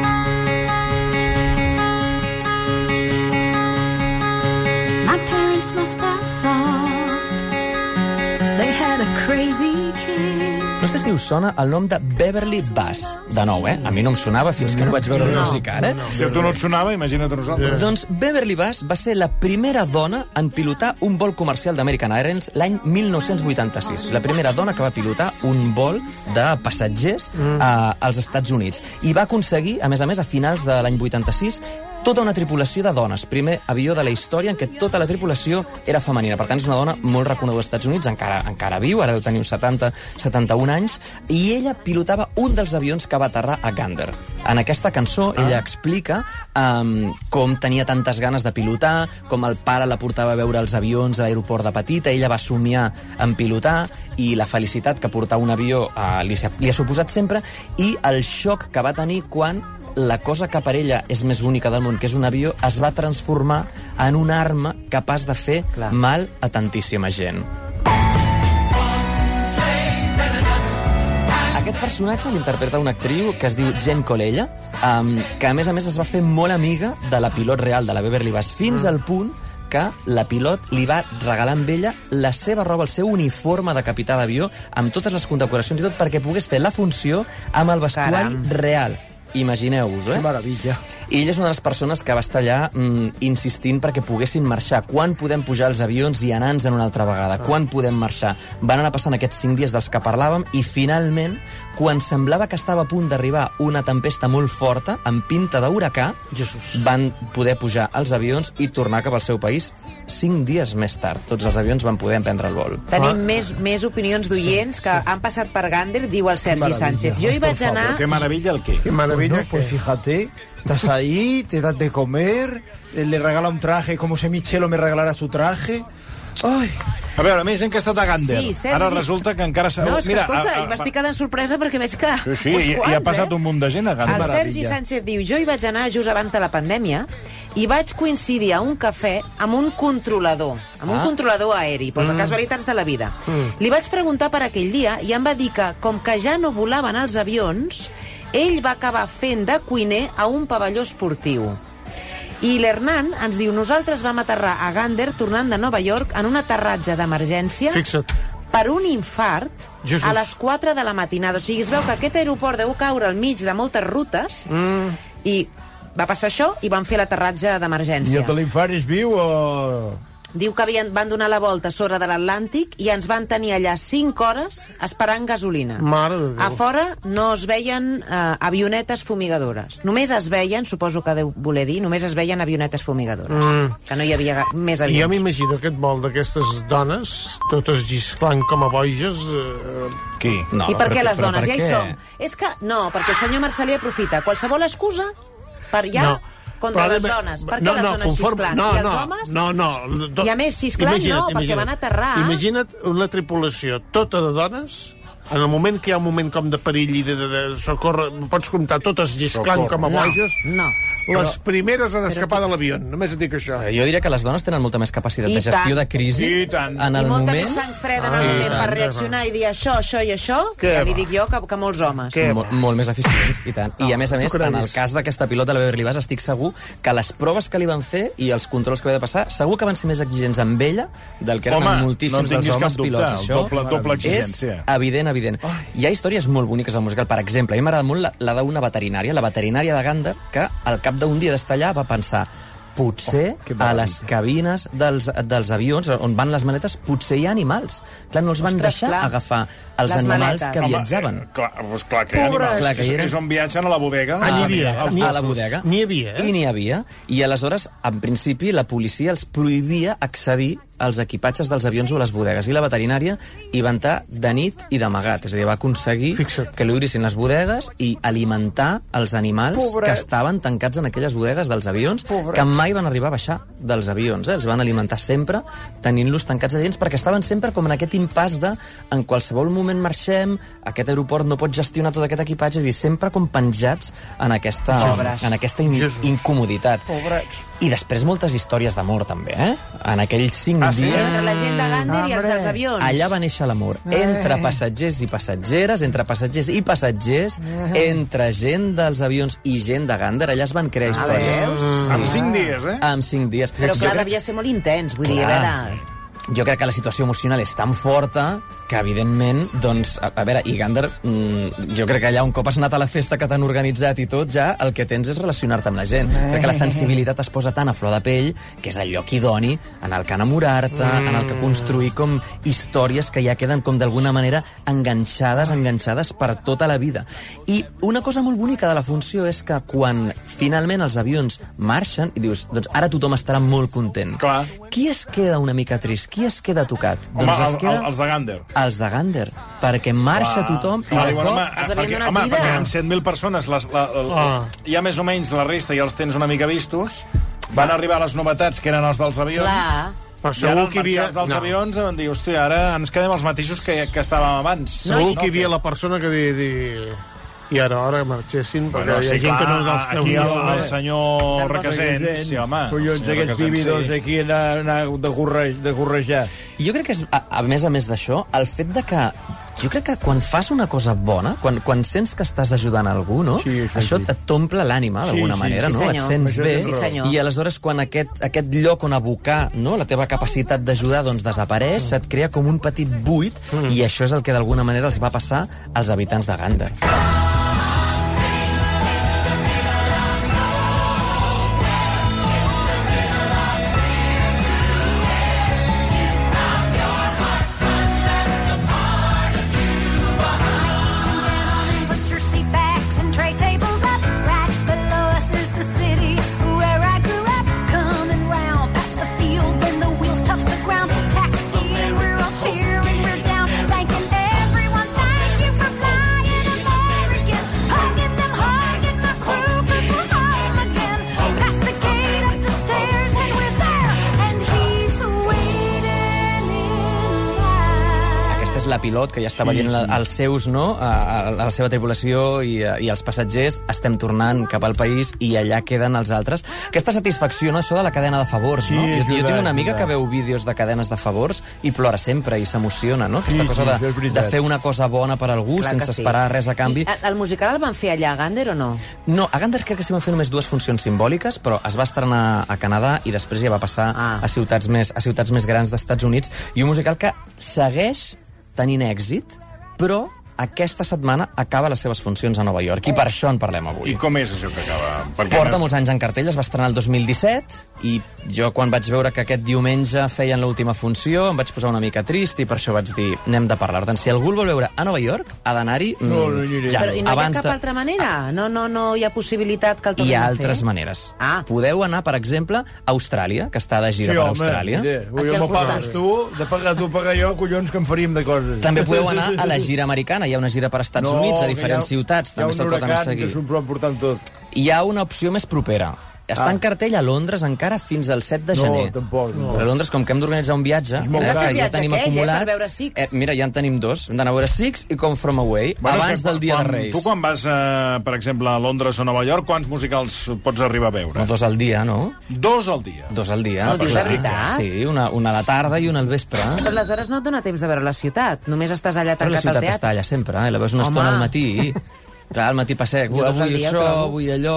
My parents must have thought they had a crazy kid. No sé si us sona el nom de Beverly Bass. De nou, eh? A mi no em sonava fins que no vaig veure el No. musical, eh? Si a tu no et sonava, imagina't a nosaltres. Doncs Beverly Bass va ser la primera dona en pilotar un vol comercial d'American Airlines l'any mil nou-cents vuitanta-sis. La primera dona que va pilotar un vol de passatgers a, als Estats Units. I va aconseguir, a més a més, a finals de l'any vuitanta-sis, tota una tripulació de dones. Primer avió de la història en què tota la tripulació era femenina. Per tant, és una dona molt reconeguda als Estats Units, encara, encara viu, ara deu tenir uns setanta setanta-un anys, i ella pilotava un dels avions que va aterrar a Gander. En aquesta cançó, ah. ella explica um, com tenia tantes ganes de pilotar, com el pare la portava a veure els avions a l'aeroport de petita, ella va somiar en pilotar, i la felicitat que portar un avió uh, li, li ha suposat sempre, i el xoc que va tenir quan la cosa que per ella és més bonica del món, que és un avió, es va transformar en una arma capaç de fer Clar. mal a tantíssima gent. Aquest personatge l'interpreta una actriu que es diu Jen Colella, um, que a més a més es va fer molt amiga de la pilot real de la Beverly Bass, fins al punt que la pilot li va regalar amb ella la seva roba, el seu uniforme de capità d'avió, amb totes les condecoracions i tot, perquè pogués fer la funció amb el vestuari Caram. real. Imagineu-vos, eh? Que meravella. I ella és una de les persones que va estar allà mm, insistint perquè poguessin marxar. Quan podem pujar als avions i anar-nos en una altra vegada? Quan podem marxar? Van anar passant aquests cinc dies dels que parlàvem i finalment, quan semblava que estava a punt d'arribar una tempesta molt forta, amb pinta d'huracà, van poder pujar als avions i tornar cap al seu país cinc dies més tard. Tots els avions van poder emprendre el vol. Tenim més, més opinions d'oients que han passat per Gander, diu el Sergi Sánchez. Jo hi vaig anar... Qué maravilla el qué. Qué maravilla. Pues, no, pues fíjate, estás ahí, te das de comer, le regala un traje como si Michelo me regalara su traje. Ai. A veure, més gent que ha estat a Gander. Sí, Sergi. Ara resulta que encara... No, és que, Mira, escolta, a, a, m'estic quedant sorpresa perquè veig que... Sí, sí, uns i, quants, i ha passat eh? un munt de gent a Gander. El Sergi Sánchez diu: jo hi vaig anar just abans de la pandèmia i vaig coincidir a un cafè amb un controlador, amb un Ah. controlador aeri, pues, Mm. mm. casualitats de la vida. Mm. Li vaig preguntar per aquell dia i em va dir que, com que ja no volaven els avions, ell va acabar fent de cuiner a un pavelló esportiu. I l'Hernán ens diu, nosaltres vam aterrar a Gander tornant de Nova York en un aterratge d'emergència per un infart Jesús. a les quatre de la matinada. O sigui, es veu que aquest aeroport deu caure al mig de moltes rutes mm. i va passar això i van fer l'aterratge d'emergència. I el de l'infart és viu o...? Diu que havien, van donar la volta a sobre de l'Atlàntic i ens van tenir allà cinc hores esperant gasolina. Mare de Déu. A fora no es veien eh, avionetes fumigadores. Només es veien, suposo que deu voler dir, només es veien avionetes fumigadores. Mm. Que no hi havia més avions. I jo m'imagino aquest vol d'aquestes dones, totes gisclant com a boges... Eh... Qui? No, I per què les dones? Ja hi som. És que, no, perquè el senyor Marcelí aprofita qualsevol excusa per ja... No. Contra les dones. Per què no, les dones no, xisclant? No, I els no, homes? No, no. I a més, xisclant no, imagina't, perquè van aterrar. Imagina't una tripulació tota de dones, en el moment que hi ha un moment com de perill i de, de, de socórrer, pots comptar totes xisclant com a boges... No, no. Les però, primeres en escapar tu... de l'avió, només et dic això. Jo diria que les dones tenen molta més capacitat I de gestió tant. de crisi I tant. en el I molta moment... més sang freda en el moment tant, per reaccionar i dir això, això i això, Què ja li va? dic jo que, que molts homes. Mol, molt més eficients, i tant. No, I a més a més, no en el cas d'aquesta pilota, la Beverly Bass, estic segur que les proves que li van fer i els controls que havia de passar, segur que van ser més exigents amb ella del que eren Home, amb moltíssims no dels homes dubte, pilots. Això doble, doble exigència. és evident, evident. Oh. Hi ha històries molt boniques al musical. Per exemple, a mi m'agrada molt la, la d'una veterinària, la veterinària de Gander, que al cap d'un dia d'estar allà va pensar potser oh, a les cabines dels, dels avions on van les maletes, potser hi ha animals. Clar, no els van Ostres, deixar clar. agafar els Les animals maletes. que viatjaven. Home, eh, clar, doncs clar que hi ha animals. Clar que hi eren. És on viatgen a la bodega. Ah, n'hi havia. A, a la bodega. N'hi havia, eh? I n'hi havia. I aleshores, en principi, la policia els prohibia accedir als equipatges dels avions o a les bodegues. I la veterinària hi va entrar de nit i d'amagat. És a dir, va aconseguir Fixa't. que li obrissin les bodegues i alimentar els animals Pobret. que estaven tancats en aquelles bodegues dels avions, Pobret. que mai van arribar a baixar dels avions. Eh? Els van alimentar sempre, tenint-los tancats a dins, perquè estaven sempre com en aquest impàs de en qualsevol moment marxem, aquest aeroport no pot gestionar tot aquest equipatge, és a dir, sempre com penjats en aquesta, Pobres. en aquesta in incomoditat. Pobrets. I després moltes històries d'amor, també, eh? En aquells cinc Ah, sí? dies... Entre la gent de Gander i els dels avions. Allà va néixer l'amor. Entre passatgers i passatgeres, entre passatgers i passatgers, entre gent dels avions i gent de Gander, allà es van crear històries. veus? Amb cinc dies, eh? Amb cinc dies. Però Jo clar, crec- devia ser molt intens, vull dir, a Clar. veure... jo crec que la situació emocional és tan forta que, evidentment, doncs, a, a veure, i Gander, mm, jo crec que allà un cop has anat a la festa que t'han organitzat i tot, ja el que tens és relacionar-te amb la gent. Crec que la sensibilitat es posa tan a flor de pell que és el lloc idoni en el que enamorar-te, mm. en el que construir com històries que ja queden com d'alguna manera enganxades, enganxades per tota la vida. I una cosa molt bonica de la funció és que quan finalment els avions marxen i dius, doncs ara tothom estarà molt content. Clar. Qui es queda una mica trist? Qui es queda tocat? Home, doncs es el, queda... el, els de Gander. Els de Gander, perquè marxa Clar. tothom i Clar, de diuen, cop... home, Els havien perquè, donat home, vida. perquè amb set mil persones les, la, la, la, ja més o menys la resta ja els tens una mica vistos, van arribar les novetats que eren els dels avions. Clar. Però I ara segur els que hi havia... marxats dels no. avions van dir, hòstia, ara ens quedem els mateixos que, que estàvem abans. Segur No, que hi havia que- la persona que di, di... i ara, ara marxessin, perquè Bueno, hi ha sí, gent que clar, no els aquí el, teus... el senyor Requesens, sí, home. Collons, senyor aquests Requesens, tímidos sí. aquí anar, anar de, gorre, de gorrejar. I jo crec que, és, a, a més a més d'això, el fet de que jo crec que quan fas una cosa bona, quan, quan sents que estàs ajudant algú, no? Sí, això això sí. t'omple l'ànima, d'alguna Sí, sí, manera, sí, no? senyor. Et sents Això bé, tens raó. i aleshores quan aquest, aquest lloc on abocar, no?, la teva capacitat d'ajudar doncs desapareix, se't crea com un petit buit, Mm. i això és el que d'alguna manera els va passar als habitants de Gander. Put your seat backs and tray tables up. Right below us is the city where I grew up. Coming round past the field when the wheels touch the ground. Taxi and we're all cheering, we're down. Thanking everyone, thank you for flying America. la pilot, que ja està veient sí, sí. els seus, no?, a, a la seva tripulació i, i els passatgers, estem tornant cap al país i allà queden els altres. Aquesta satisfacció, no?, això de la cadena de favors, sí, no? Jo, jo tinc una amiga que veu vídeos de cadenes de favors i plora sempre i s'emociona, no? Aquesta sí, cosa de, de fer una cosa bona per algú clar sense sí. esperar res a canvi. I el musical el van fer allà a Gander o no? No, a Gander crec que s'hi van fer només dues funcions simbòliques, però es va estrenar a Canadà i després ja va passar ah. a ciutats més, a ciutats més grans d'Estats Units, i un musical que segueix tenint èxit, però aquesta setmana acaba les seves funcions a Nova York, i per això en parlem avui. I com és això que acaba? Perquè Porta molts anys en cartell, es va estrenar el dos mil disset, i jo quan vaig veure que aquest diumenge feien l'última funció em vaig posar una mica trist i per això vaig dir, anem de parlar. Per tant, si algú el vol veure a Nova York, ha d'anar-hi no, no, ja. Però i no Abans hi ha cap de... altra manera? No, no, no hi ha possibilitat que el tornem Hi ha a fer? altres maneres. Ah. Podeu anar, per exemple, a Austràlia, que està de gira sí, per home, Austràlia. Sí, home, jo m'ho pagues tu, de pagar tu, pagar jo, collons, que en faríem de coses. També podeu anar a la gira americana, hi ha una gira per Estats no, Units, a diferents ha, ciutats, també se'l pot anar a seguir. Hi ha un huracan que s'ho tot. Hi ha una opció més propera. Està ah. en cartell a Londres encara fins al set de gener. No, tampoc. No. Però a Londres, com que hem d'organitzar un viatge, eh, que ja tenim aquell, acumulat... Eh, per veure Six. Eh, mira, ja en tenim dos. Hem d'anar a veure Six i Come From Away, bueno, abans del dia quan, de Reis. Tu quan vas, eh, per exemple, a Londres o Nova York, quants musicals pots arribar a veure? No, dos al dia, no? Dos al dia? Dos al dia. No, dius la veritat? Sí, una, una a la tarda i una al vespre. Però aleshores no et dona temps de veure la ciutat. Només estàs allà tancat al teatre. Però la ciutat està allà sempre, eh? La veus una Home. estona al matí. Clar, al matí passec, vull avui això, vull allò...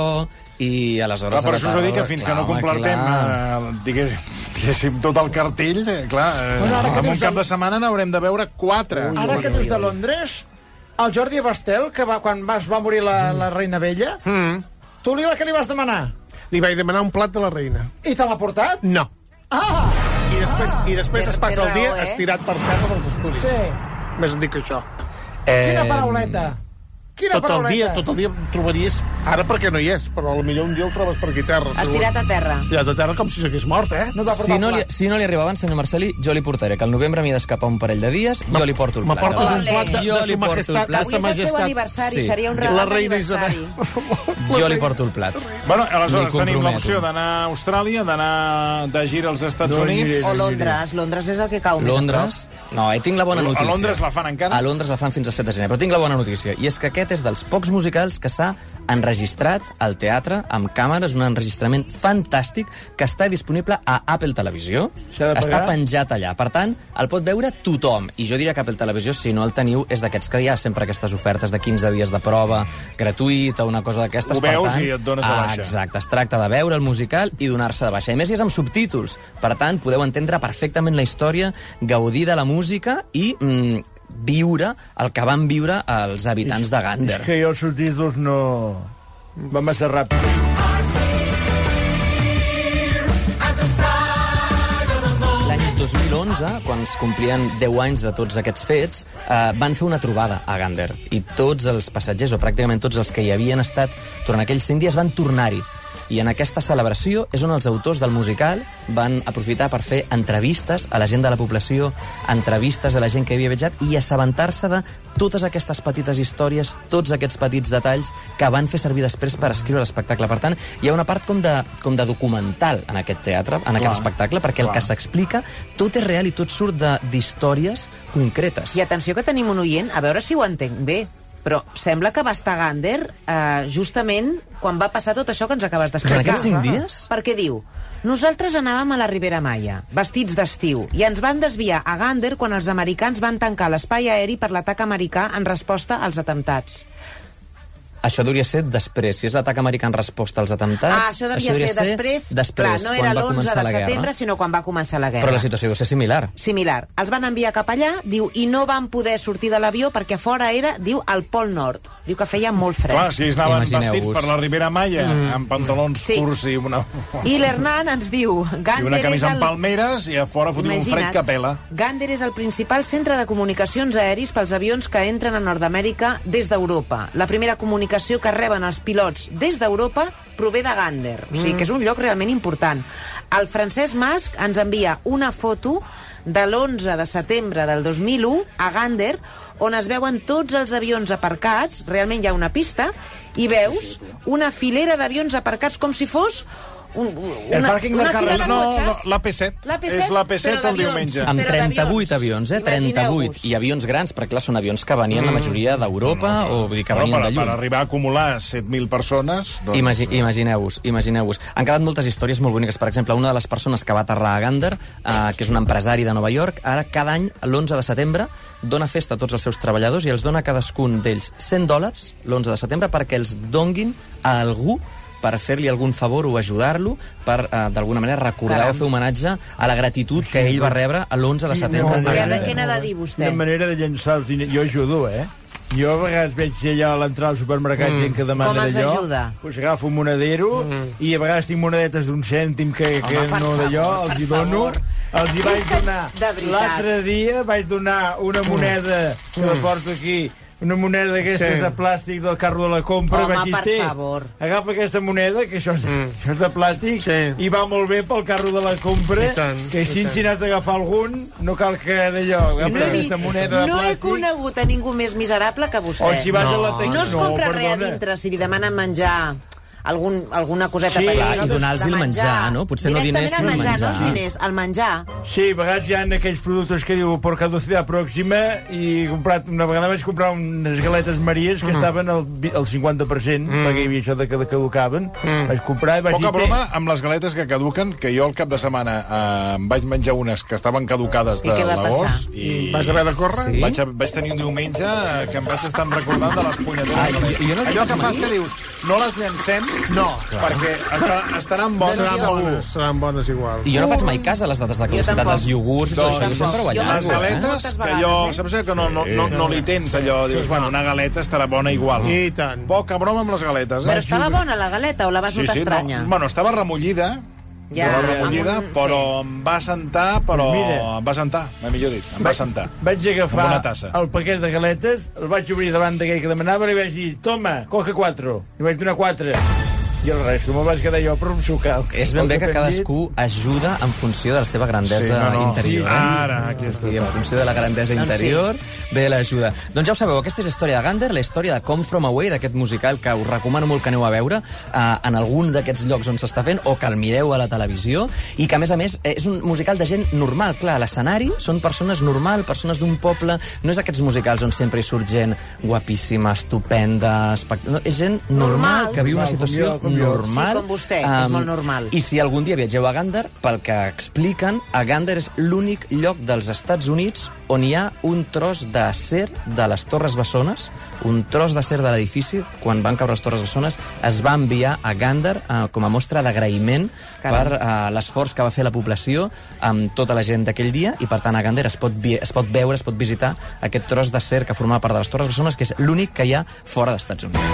I aleshores... Clar, per això us ho dic, que fins clar, que no completem, eh, diguéssim, diguéssim, tot el cartell, eh, clar, eh, bueno, en un cap de setmana n'haurem de veure quatre. Ui, ara que dius de Londres, el Jordi Bastel, que va, quan vas, va morir la, la reina vella, mm. tu li, què li vas demanar? Li vaig demanar un plat de la reina. I te l'ha portat? No. Ah! I després, i després es passa el dia raó, eh? estirat per terra dels estudis. Sí. Més en dic això. Eh... Quina parauleta! Quina tot el dia, tot el dia trobaries... Ara perquè no hi és, però potser un dia el trobes per aquí a terra. Estirat a terra. Estirat a terra com si s'hagués mort, eh? No si, no li, si no li arribaven, senyor Marcelí, jo li portaré, que al novembre m'hi ha d'escapar un parell de dies, jo li porto el plat. Me portes un plat de, jo de su majestat. Avui és el seu aniversari, sí. Seria un regal d'aniversari. Jo li porto el plat. Bueno, aleshores tenim l'opció d'anar a Austràlia, d'anar de gira als Estats no, Units... O Londres. Londres és el que cau més Londres? No, eh, tinc la bona notícia. A Londres la fan encara? A Londres la fan fins al set de gener, però tinc la bona notícia, i és que aquest és dels pocs musicals que s'ha enregistrat al teatre amb càmeres, un enregistrament fantàstic que està disponible a Apple Televisió. Està penjat allà. Per tant, el pot veure tothom. I jo diria que Apple Televisió, si no el teniu, és d'aquests que hi ha sempre aquestes ofertes de quinze dies de prova gratuïta, una cosa d'aquestes. Ho veus tant, i et dones de baixa. Ah, exacte. Es tracta de veure el musical i donar-se de baixa. I més, és amb subtítols. Per tant, podeu entendre perfectament la història, gaudir de la música i... Mm, viure el que van viure els habitants de Gander. És que jo els subtítols no... va massa ràpid. L'any dos mil onze, quan es complien deu anys de tots aquests fets, eh, van fer una trobada a Gander. I tots els passatgers, o pràcticament tots els que hi havien estat durant aquells cinc dies, van tornar-hi. I en aquesta celebració és on els autors del musical van aprofitar per fer entrevistes a la gent de la població, entrevistes a la gent que havia viatjat i assabentar-se de totes aquestes petites històries, tots aquests petits detalls que van fer servir després per escriure l'espectacle. Per tant, hi ha una part com de, com de documental en aquest teatre, en aquest clar, espectacle, perquè clar. El que s'explica tot és real i tot surt d'històries concretes. I atenció que tenim un oient, a veure si ho entenc bé, però sembla que va estar a Gander eh, justament quan va passar tot això que ens acabes d'explicar. En aquests cinc dies? Perquè diu, nosaltres anàvem a la Ribera Maya, vestits d'estiu, i ens van desviar a Gander quan els americans van tancar l'espai aeri per l'atac americà en resposta als atemptats. Això hauria ser després. Si és l'atac americà en resposta als atemptats... Ah, això devia això ser, ser després. Després, clar, no era l'onze de setembre, guerra. Sinó quan va començar la guerra. Però la situació deu ser similar. Similar. Els van enviar cap allà, diu, i no van poder sortir de l'avió perquè fora era, diu, al Pol Nord. Diu que feia molt fred. Clar, si anaven vestits per la Ribera Maya, mm. amb pantalons sí. curts i una... I l'Hernan ens diu... I una camisa amb el... palmeres i a fora fotim un fred que pela. Gander és el principal centre de comunicacions aeris pels avions que entren a Nord-Amèrica des d'Europa. La primera comunicació que reben els pilots des d'Europa prové de Gander, o sigui que és un lloc realment important. El Francesc Mas ens envia una foto de l'onze de setembre del dos mil u a Gander, on es veuen tots els avions aparcats, realment hi ha una pista, i veus una filera d'avions aparcats com si fos Un, El una, pàrquing del una fila carrer. de No, cotxes. l'A P set. L'A P set, És l'A P set però el d'avions. diumenge. Amb Però trenta-vuit d'avions. avions, eh? trenta-vuit. Imagineu-vos. I avions grans, perquè clar, són avions que venien la majoria d'Europa o vull dir, que No, venien per, de lluny. per arribar a acumular set mil persones... Doncs... Imagi Imagineu-vos, imagineu-vos. Han quedat moltes històries molt boniques. Per exemple, una de les persones que va aterrar a Gander, eh, que és un empresari de Nova York, ara cada any, l'onze de setembre, dona festa a tots els seus treballadors i els dona a cadascun d'ells cent dòlars l'onze de setembre perquè els donguin a algú per fer-li algun favor o ajudar-lo per, eh, d'alguna manera, recordar Caram. o fer homenatge a la gratitud que ell va rebre l'onze de setembre. Què ha de- què n'ha de dir vostè? Una manera de llençar els diners. Jo ajudo, eh? Jo a vegades veig allò a l'entrada al supermercat Mm. gent que demanda Com ens d'allò. ajuda? Pues agafo un monedero i a vegades tinc monedetes d'un cèntim que, que Home, per no d'allò, favor, els hi per dono. favor. Els hi vaig És que, donar. de veritat. L'altre dia vaig donar una moneda que la porto aquí, una moneda d'aquestes Sí. de plàstic del carro de la compra. Home, vaig dir, per "Té, favor." agafa aquesta moneda, que això és, això és de plàstic, Sí. i va molt bé pel carro de la compra, I tant, que i així tant. si n'has d'agafar algun, no cal que d'allò, agafa No, aquesta moneda de no he plàstic. conegut a ningú més miserable que vostè. O si vas a la tec- No es no, compra res a perdona. dintre si li demanen menjar algun, alguna coseta Sí, per clar, allà. i donar-los De el menjar, no? Potser no diners, Directament però el menjar, menjar. no els diners, el menjar. Sí, a vegades hi ha aquells productes que diu per caducitat pròxima i he comprat, una vegada vaig comprar unes galetes Maries que Mm. estaven al, vi- al cinquanta per cent, perquè hi havia això de que caducaven. Mm. Vaig comprar i vaig Poca dir... broma amb les galetes que caduquen, que jo el cap de setmana eh, em vaig menjar unes que estaven caducades I de què va l'agost. passar? I Vas haver de córrer? Sí? Vaig, vaig tenir un diumenge eh, que em vaig estar recordant de les punyeteres. Ah, galetes. jo- jo no les he Allò que fet fas mai. que dius, no les llancem, No, perquè estar, estaran bones Seran segur. bones, seran bones igual. I jo no faig mai cas a les dates de caducitat tampoc. dels iogurts i tot Doncs, això. Jo sempre ho jo allargo, les m'ho eh? galetes, Moltes que vegades, jo, eh? saps que no, no, no, no li tens allò, dius, bueno, una galeta estarà bona igual. I tant. Poca broma amb les galetes, eh? Però estava bona la galeta o la vas notar estranya? No, bueno, estava remullida, Ja, estava remullida, amb un- però em va sentar, però Pues mira. em va sentar, mai millor dit, em va sentar. Vaig Amb agafar una tassa. el paquet de galetes, el vaig obrir davant d'aquell que demanava i li vaig dir, toma, coge quatre. I vaig donar quatre. I el res, me'l vaig quedar jo per un sucal. És ben bé que cadascú ajuda en funció de la seva grandesa Sí, no, no. interior. Sí, eh? ara, aquí està. I en funció de la grandesa Doncs interior, ve l'ajuda. Doncs ja ho sabeu, aquesta és la història de Gander, la història de Come From Away, d'aquest musical que us recomano molt que aneu a veure eh, en algun d'aquests llocs on s'està fent o que el mireu a la televisió i que, a més a més, és un musical de gent normal. Clar, a l'escenari són persones normal, persones d'un poble. No és aquests musicals on sempre hi surt gent guapíssima, estupenda, espect... no, és gent normal, Normal. que viu una Normal, com situació jo, com jo. normal. Sí, com vostè, que és molt normal. I si algun dia viatgeu a Gander, pel que expliquen, a Gander és l'únic lloc dels Estats Units on hi ha un tros d'acer de les Torres Bessones, un tros d'acer de l'edifici, quan van caure les Torres Bessones, es va enviar a Gander eh, com a mostra d'agraïment per eh, l'esforç que va fer la població amb tota la gent d'aquell dia, i per tant a Gander es pot, vi es pot veure, es pot visitar aquest tros d'acer que formava part de les Torres Bessones, que és l'únic que hi ha fora dels Estats Units.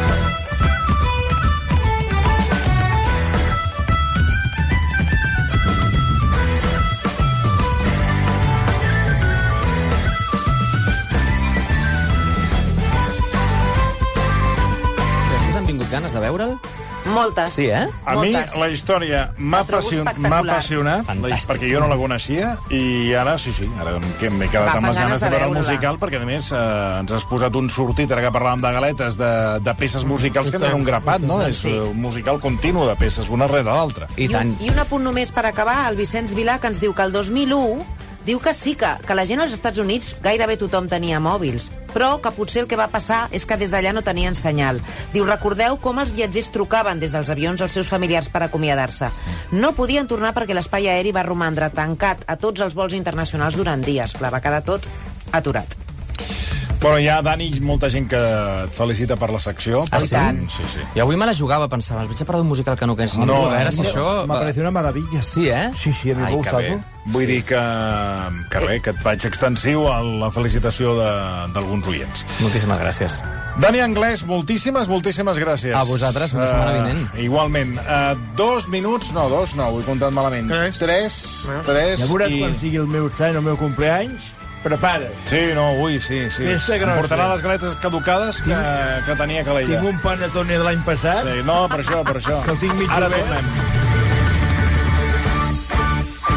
Us han vingut ganes de veure'l? Moltes. Sí, eh? A mi Moltes. la història m'ha La trobo apassion... espectacular. apassionat, Fantàstic. perquè jo no la coneixia, i ara sí, sí, ara que m'he quedat Va, amb les fan ganes ganes de de veure el veure-la. musical, perquè a més eh, ens has posat un sortit, ara que parlàvem de galetes, de, de peces musicals que tenen un grapat, no? És Sí. eh, un musical continu de peces, una rere l'altra. I I un, tant. I un apunt només per acabar, el Vicenç Vilà, que ens diu que el dos mil u diu que sí, que, que la gent als Estats Units gairebé tothom tenia mòbils, però que potser el que va passar és que des d'allà no tenien senyal. Diu, recordeu com els viatgers trucaven des dels avions als seus familiars per acomiadar-se. No podien tornar perquè l'espai aeri va romandre tancat a tots els vols internacionals durant dies. Clar, va quedar tot aturat. Bueno, hi ha, Dani, molta gent que et felicita per la secció. Ah, per sí? tant, sí, sí. I avui me la jugava, pensava, vaig a parlar d'un musical que no coneix ningú, No, a veure si Me això... ha parecido una maravilla. Sí, eh? Sí, sí, a mi Ai, m'ha que gustat. bé. Vull dir que, que res, que et faig extensiu a la felicitació de- d'alguns oients. Moltíssimes gràcies. Dani Anglès, moltíssimes, moltíssimes gràcies. A vosaltres, fins la setmana vinent. Uh, igualment. Uh, dos minuts, no, dos, no, ho he comptat malament. Tres. Tres, tres Ja veuràs i... quan sigui el meu any, el meu compleanys, prepara't. Sí, no, ui, sí, sí. Festa Em grossa. portarà les galetes caducades que, que tenia que Tinc un panetone de l'any passat. Sí, no, per això, per això. Que el tinc mig Ara obert. tornem.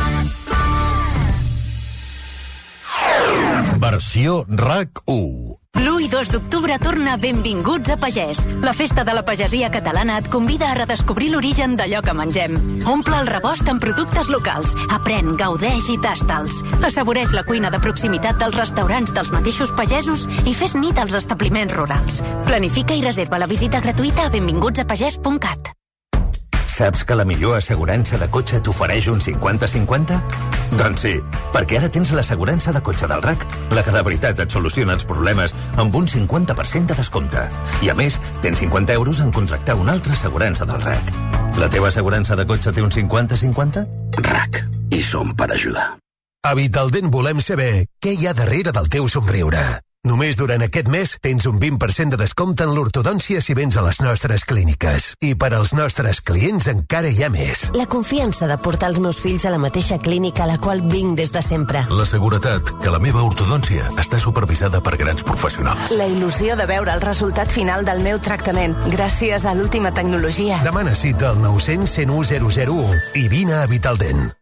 Versió RAC u. l'u i dos d'octubre torna Benvinguts a Pagès. La festa de la pagesia catalana et convida a redescobrir l'origen d'allò que mengem. Omple el rebost amb productes locals. Aprèn, gaudeix i tasta'ls. Assaboreix la cuina de proximitat dels restaurants dels mateixos pagesos i fes nit als establiments rurals. Planifica i reserva la visita gratuïta a benvinguts a pagès punt cat. Saps que la millor assegurança de cotxe t'ofereix un cinquanta cinquanta? Doncs sí, perquè ara tens l'assegurança de cotxe del R A C, la que de veritat et soluciona els problemes amb un cinquanta per cent de descompte. I a més, tens cinquanta euros en contractar una altra assegurança del R A C. La teva assegurança de cotxe té un cinquanta cinquanta? R A C. I som per ajudar. A Vitaldent volem saber què hi ha darrere del teu somriure. Només durant aquest mes tens un vint per cent de descompte en l'ortodòncia si vens a les nostres clíniques. I per als nostres clients encara hi ha més. La confiança de portar els meus fills a la mateixa clínica a la qual vinc des de sempre. La seguretat que la meva ortodòncia està supervisada per grans professionals. La il·lusió de veure el resultat final del meu tractament gràcies a l'última tecnologia. Demana cita al nou cents, cent u, zero zero u i vine a Vitaldent.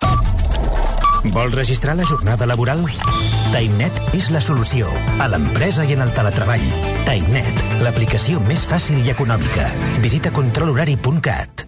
Vols registrar la jornada laboral? TimeNet és la solució a l'empresa i en el teletreball. TimeNet, l'aplicació més fàcil i econòmica. Visita control horari punt cat.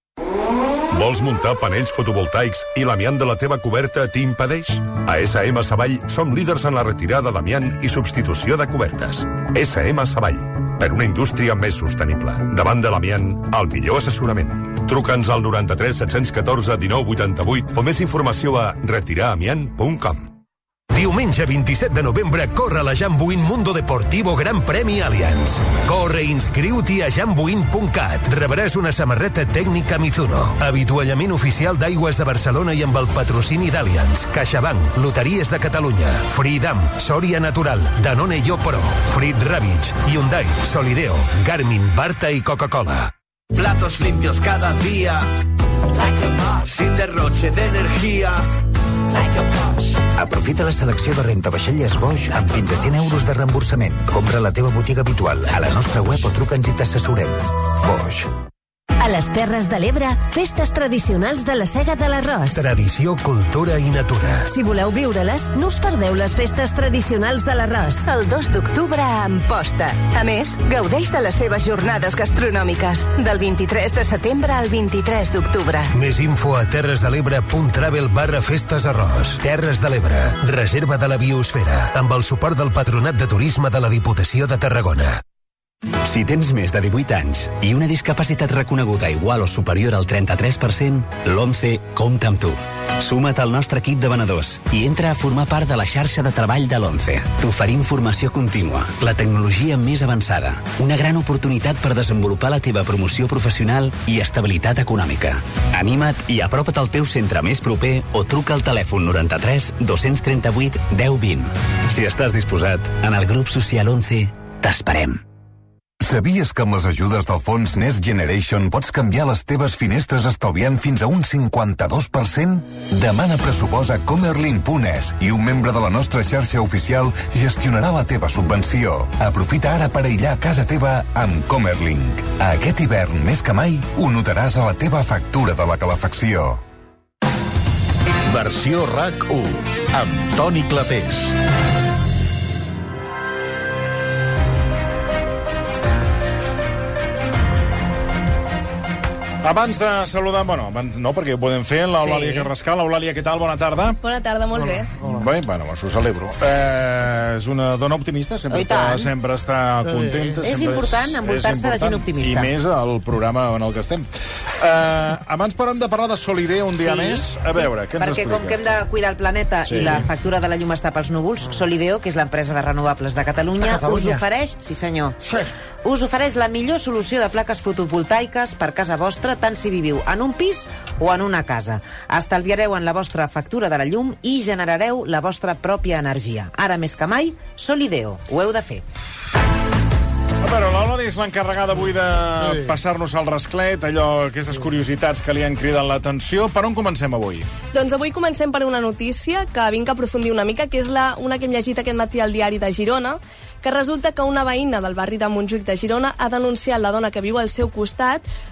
Vols muntar panells fotovoltaics i l'amiant de la teva coberta t'impedeix? A S M Savall som líders en la retirada d'amiant i substitució de cobertes. S M Savall, per una indústria més sostenible. Davant de l'amiant, el millor assessorament. Truca'ns al noranta-tres set-cents catorze dinou vuitanta-vuit o més informació a retiraramiant punt com. Diumenge vint-i-set de novembre corre la Jambuin Mundo Deportivo Gran Premi Allianz. Corre i inscriu-t'hi a jambuin punt cat. Rebràs una samarreta tècnica Mizuno, avituallament oficial d'Aigües de Barcelona i amb el patrocini d'Allianz, CaixaBank, Loteries de Catalunya, Freedom, Soria Natural, Danone Yo Pro, Frit Ravitch, Hyundai, Solideo, Garmin, Barta i Coca-Cola. Platos limpios cada día, sin derroche de energía. Aprofita la selecció de rentavaixelles Bosch amb fins a cent euros de reemborsament. Compra a la teva botiga habitual, a la nostra web o truca'ns i t'assessorem. Bosch. A les Terres de l'Ebre, festes tradicionals de la Sega de l'Arròs. Tradició, cultura i natura. Si voleu viure-les, no us perdeu les festes tradicionals de l'Arròs. El dos d'octubre a Amposta. A més, gaudeix de les seves jornades gastronòmiques. Del vint-i-tres de setembre al vint-i-tres d'octubre. Més info a terresdelebre punt travel barra festes arròs. Terres de l'Ebre. Reserva de la biosfera. Amb el suport del Patronat de Turisme de la Diputació de Tarragona. Si tens més de divuit anys i una discapacitat reconeguda igual o superior al trenta-tres per cent, l'ONCE compta amb tu. Suma't al nostre equip de venedors i entra a formar part de la xarxa de treball de l'ONCE. T'oferim formació contínua, la tecnologia més avançada, una gran oportunitat per desenvolupar la teva promoció professional i estabilitat econòmica. Anima't i apropa't al teu centre més proper o truca al telèfon noranta-tres dos-cents trenta-vuit deu vint. Si estàs disposat, en el grup social ONCE t'esperem. Sabies que amb les ajudes del fons Next Generation pots canviar les teves finestres estalviant fins a un cinquanta-dos per cent? Demana pressupost a comerlin punt es i un membre de la nostra xarxa oficial gestionarà la teva subvenció. Aprofita ara per aïllar casa teva amb Comerlink. Aquest hivern, més que mai, ho notaràs a la teva factura de la calefacció. Versió R A C u, amb Toni Clapés. Abans de saludar, bueno, abans no, perquè ho podem fer, l'Eulàlia sí. Carrascal. Eulàlia, què tal? Bona tarda. Bona tarda, molt Hola. bé. Hola. Bé, bueno, s'ho celebro. Eh, és una dona optimista, sempre, està, sempre està contenta. És sempre important envoltar-se de gent optimista. I més al programa en el que estem. Eh, abans parlem de parlar de Solideo un dia sí, més. A veure, sí, què ens perquè explica? com que hem de cuidar el planeta sí. i la factura de la llum està pels núvols, Solideo, que és l'empresa de renovables de Catalunya, de Catalunya. us ofereix, sí senyor, sí. us ofereix la millor solució de plaques fotovoltaiques per casa vostra, tant si viviu en un pis o en una casa. Estalviareu en la vostra factura de la llum i generareu la vostra pròpia energia. Ara més que mai, Solideo. Ho heu de fer. A veure, l'Eulàlia és l'encarregada avui de sí. passar-nos al rasclet, allò, aquestes curiositats que li han cridat l'atenció. Per on comencem avui? Doncs avui comencem per una notícia que vinc a aprofundir una mica, que és la, una que hem llegit aquest matí al diari de Girona, que resulta que una veïna del barri de Montjuïc de Girona ha denunciat la dona que viu al seu costat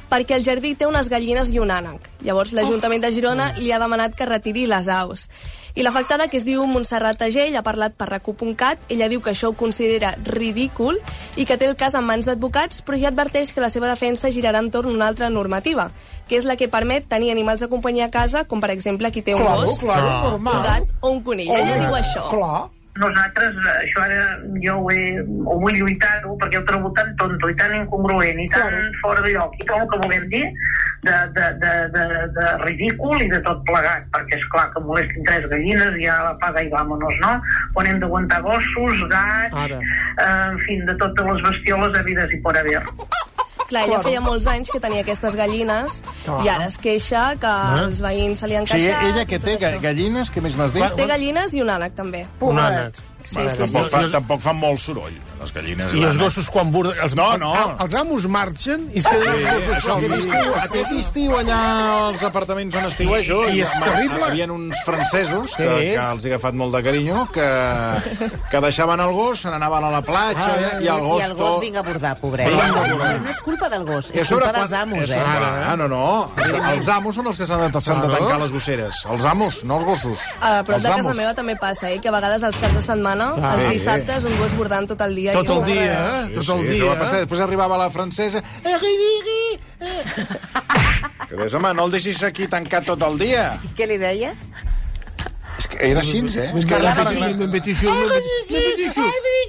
perquè el jardí té unes gallines i un ànec. Llavors l'Ajuntament de Girona li ha demanat que retiri les aus. I l'afectada, que es diu Montserrat Agell, ha parlat per rac u punt cat. Ella diu que això ho considera ridícul i que té el cas en mans d'advocats, però ja adverteix que la seva defensa girarà entorn a una altra normativa, que és la que permet tenir animals de companyia a casa, com per exemple qui té un Claro, gos, claro, un normal. gat o un conill. Ella Home, diu això. Clar. Nosaltres, això ara jo ho, he, ho vull lluitar-ho perquè ho trobo tan tonto i tan incongruent i tan claro. fora de lloc i tot el que vulguem dir de, de, de, de, de ridícul i de tot plegat, perquè és clar que molestin tres gallines i ja apaga i vámonos, no? Quan hem d'aguantar gossos, gats, eh, en fi, de totes les bestioles habides i por haver. Clar, ella feia molts anys que tenia aquestes gallines Clar. i ara es queixa que Ah. els veïns se li han O sigui, queixat. ella que té ga- gallines, què més m'has dit? Té gallines i un ànec, també. Un ànec. Sí, Vale, sí, tampoc, sí. fa, tampoc fan molt soroll, les gallines. I els l'ànec. gossos quan burde... Els, No, no. El, els amos marxen i es queden els Sí, gossos això, aquest, estiu, aquest estiu allà als apartaments on estiuejo I és terrible. hi havia uns francesos que, Sí. que els he agafat molt de carinyo que, que deixaven el gos, se n'anaven a la platja Ah, i el gos, I el gos vinga a bordar, pobret. Vinga a bordar. Però no és culpa del gos, I a és sobre culpa dels quan- amos, és- eh? Ah, no, no. Els amos són els que s'han de, s'han de Claro. tancar les gosseres. Els amos, no els gossos. A prop els de casa amos. meva també passa, eh? Que a vegades als caps de setmana, Ah, els sí. dissabtes, un gos bordant tot el dia. Tot i el una dia, merda. eh? Tot Sí, el sí, dia. això va passar. Després arribava la francesa... Eh, rigui, eh. Que dius, home, no el deixis aquí tancat tot el dia. Què li deia? És que era així, eh? És que Era era així, ben petició, ben petició.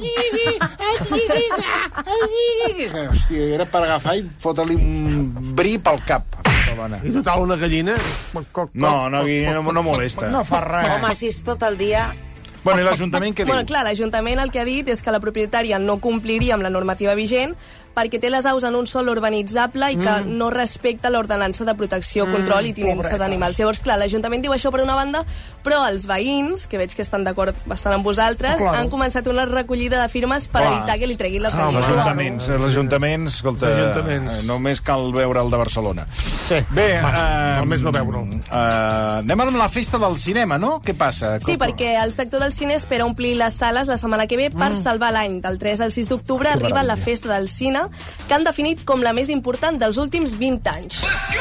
Hòstia, era per agafar i fotre-li un bri pel cap a aquesta dona. I total, una gallina... No, no, no, no molesta. No fa res. Home, si és tot el dia... Bueno, i l'Ajuntament què diu? Bueno, clar, l'Ajuntament el que ha dit és que la propietària no compliria amb la normativa vigent perquè té les aus en un sòl urbanitzable i que Mm. no respecta l'ordenança de protecció, Mm, control i tinença pobreta. d'animals. Llavors, clar, l'Ajuntament diu això per una banda, però els veïns, que veig que estan d'acord bastant amb vosaltres, Claro. han començat una recollida de firmes per Clar. evitar que li treguin les Ah, els gallines. ajuntaments, els ajuntaments, escolta, Ajuntaments. eh, només cal veure el de Barcelona. Sí, Bé, va, eh, només no veure'l. Eh, anem amb la festa del cinema, no? Què passa? Sí, perquè el sector del cine espera omplir les sales la setmana que ve per salvar l'any. Del tres al sis d'octubre Que arriba la meravella. festa del cine, que han definit com la més important dels últims vint anys.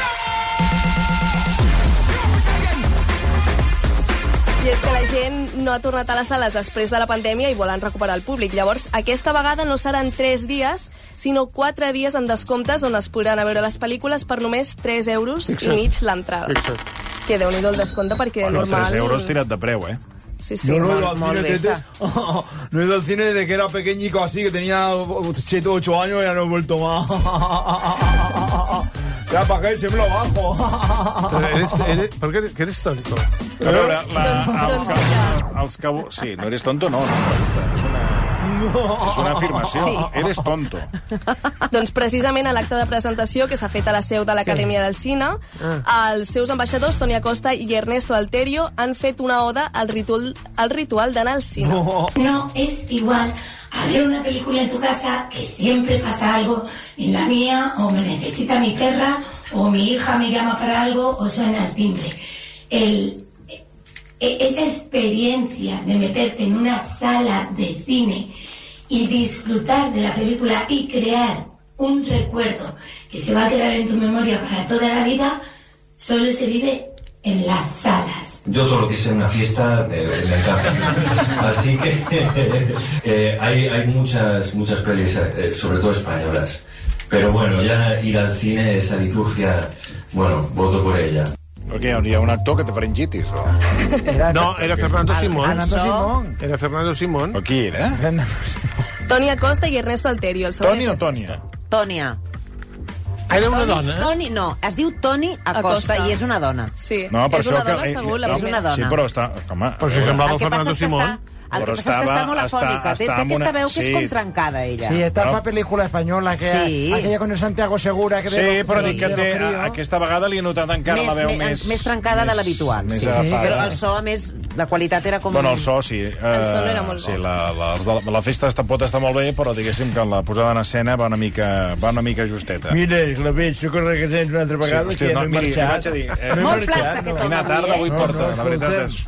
I és que la gent no ha tornat a les sales després de la pandèmia i volen recuperar el públic. Llavors, aquesta vegada no seran tres dies, sinó quatre dies amb descomptes on es podran a veure les pel·lícules per només tres euros Fixa't. i mig l'entrada. Fixa't. Que déu-n'hi-do el descompte, perquè Bueno, normal... tres euros tirat de preu, eh? Sí, sí, Yo no he molt, ido al molt cine bé desde, està. no he ido al cine desde que era pequeñico, así que tenía siete o ocho años y ya no he vuelto más. Ya para qué, se me lo bajo. Eres, eres, per què eres, que eres tonto? A veure, la, Doncs- els, doncs que, els que... Sí, no eres tonto, no. no és, una, és una afirmació. Sí. Eres tonto. Doncs precisament a l'acte de presentació que s'ha fet a la seu de l'Acadèmia del Cine, els seus ambaixadors, Toni Acosta i Ernesto Alterio, han fet una oda al ritual, al ritual d'anar al cine. No es igual a ver una película en tu casa, que siempre pasa algo, en la mía, o me necesita mi perra, o mi hija me llama para algo, o suena el timbre. El, e- esa experiencia de meterte en una sala de cine y disfrutar de la película y crear un recuerdo que se va a quedar en tu memoria para toda la vida, solo se vive en las salas. Yo todo lo que sea una fiesta eh, me encanta. Así que eh, hay, hay muchas, muchas pelis, eh, sobre todo españolas. Pero bueno, ya ir al cine, esa liturgia, bueno, voto por ella. Perquè hi ha un actor que té faringitis. O... No, era Fernando Simón. Fernando Simón. Era Fernando Simón. O qui era? Toni Acosta i Ernesto Alterio. El Toni o segon és- Tònia? Tònia. Era una Toni, dona, eh? Toni, no, es diu Toni Acosta, Acosta. i és una dona. Sí, No, per és això una que- dona, eh, segur, la no, És una dona. Sí, però està... Home, Però si semblava El que passa Fernando és que Simón. està, el que Però passa és que està estava- molt afònica. està- Té, està té amb aquesta una- veu que sí. és com trencada, ella. Sí, esta Però- fa pel·lícula espanyola, que Sí. aquella con el Santiago Segura. Que Sí, de los- però de dic que los té, críos. aquesta vegada li he notat encara la veu més... més trencada de l'habitual. Més Sí. agafada. Però el so, a més, la qualitat era com... Bueno, el so, sí. El so no era molt sí, bo. la, la, els de la, la festa està, pot estar molt bé, però diguéssim que la posada en escena va una mica, va una mica justeta. Mira, la veig, socorre que tens una altra vegada, hòstia, que no he miri, li marxat. vaig a dir... Eh, No he Molt marxat, plasta que no. torna Quina tarda avui, avui eh? porta, No, no, la veritat escoltem. és... Un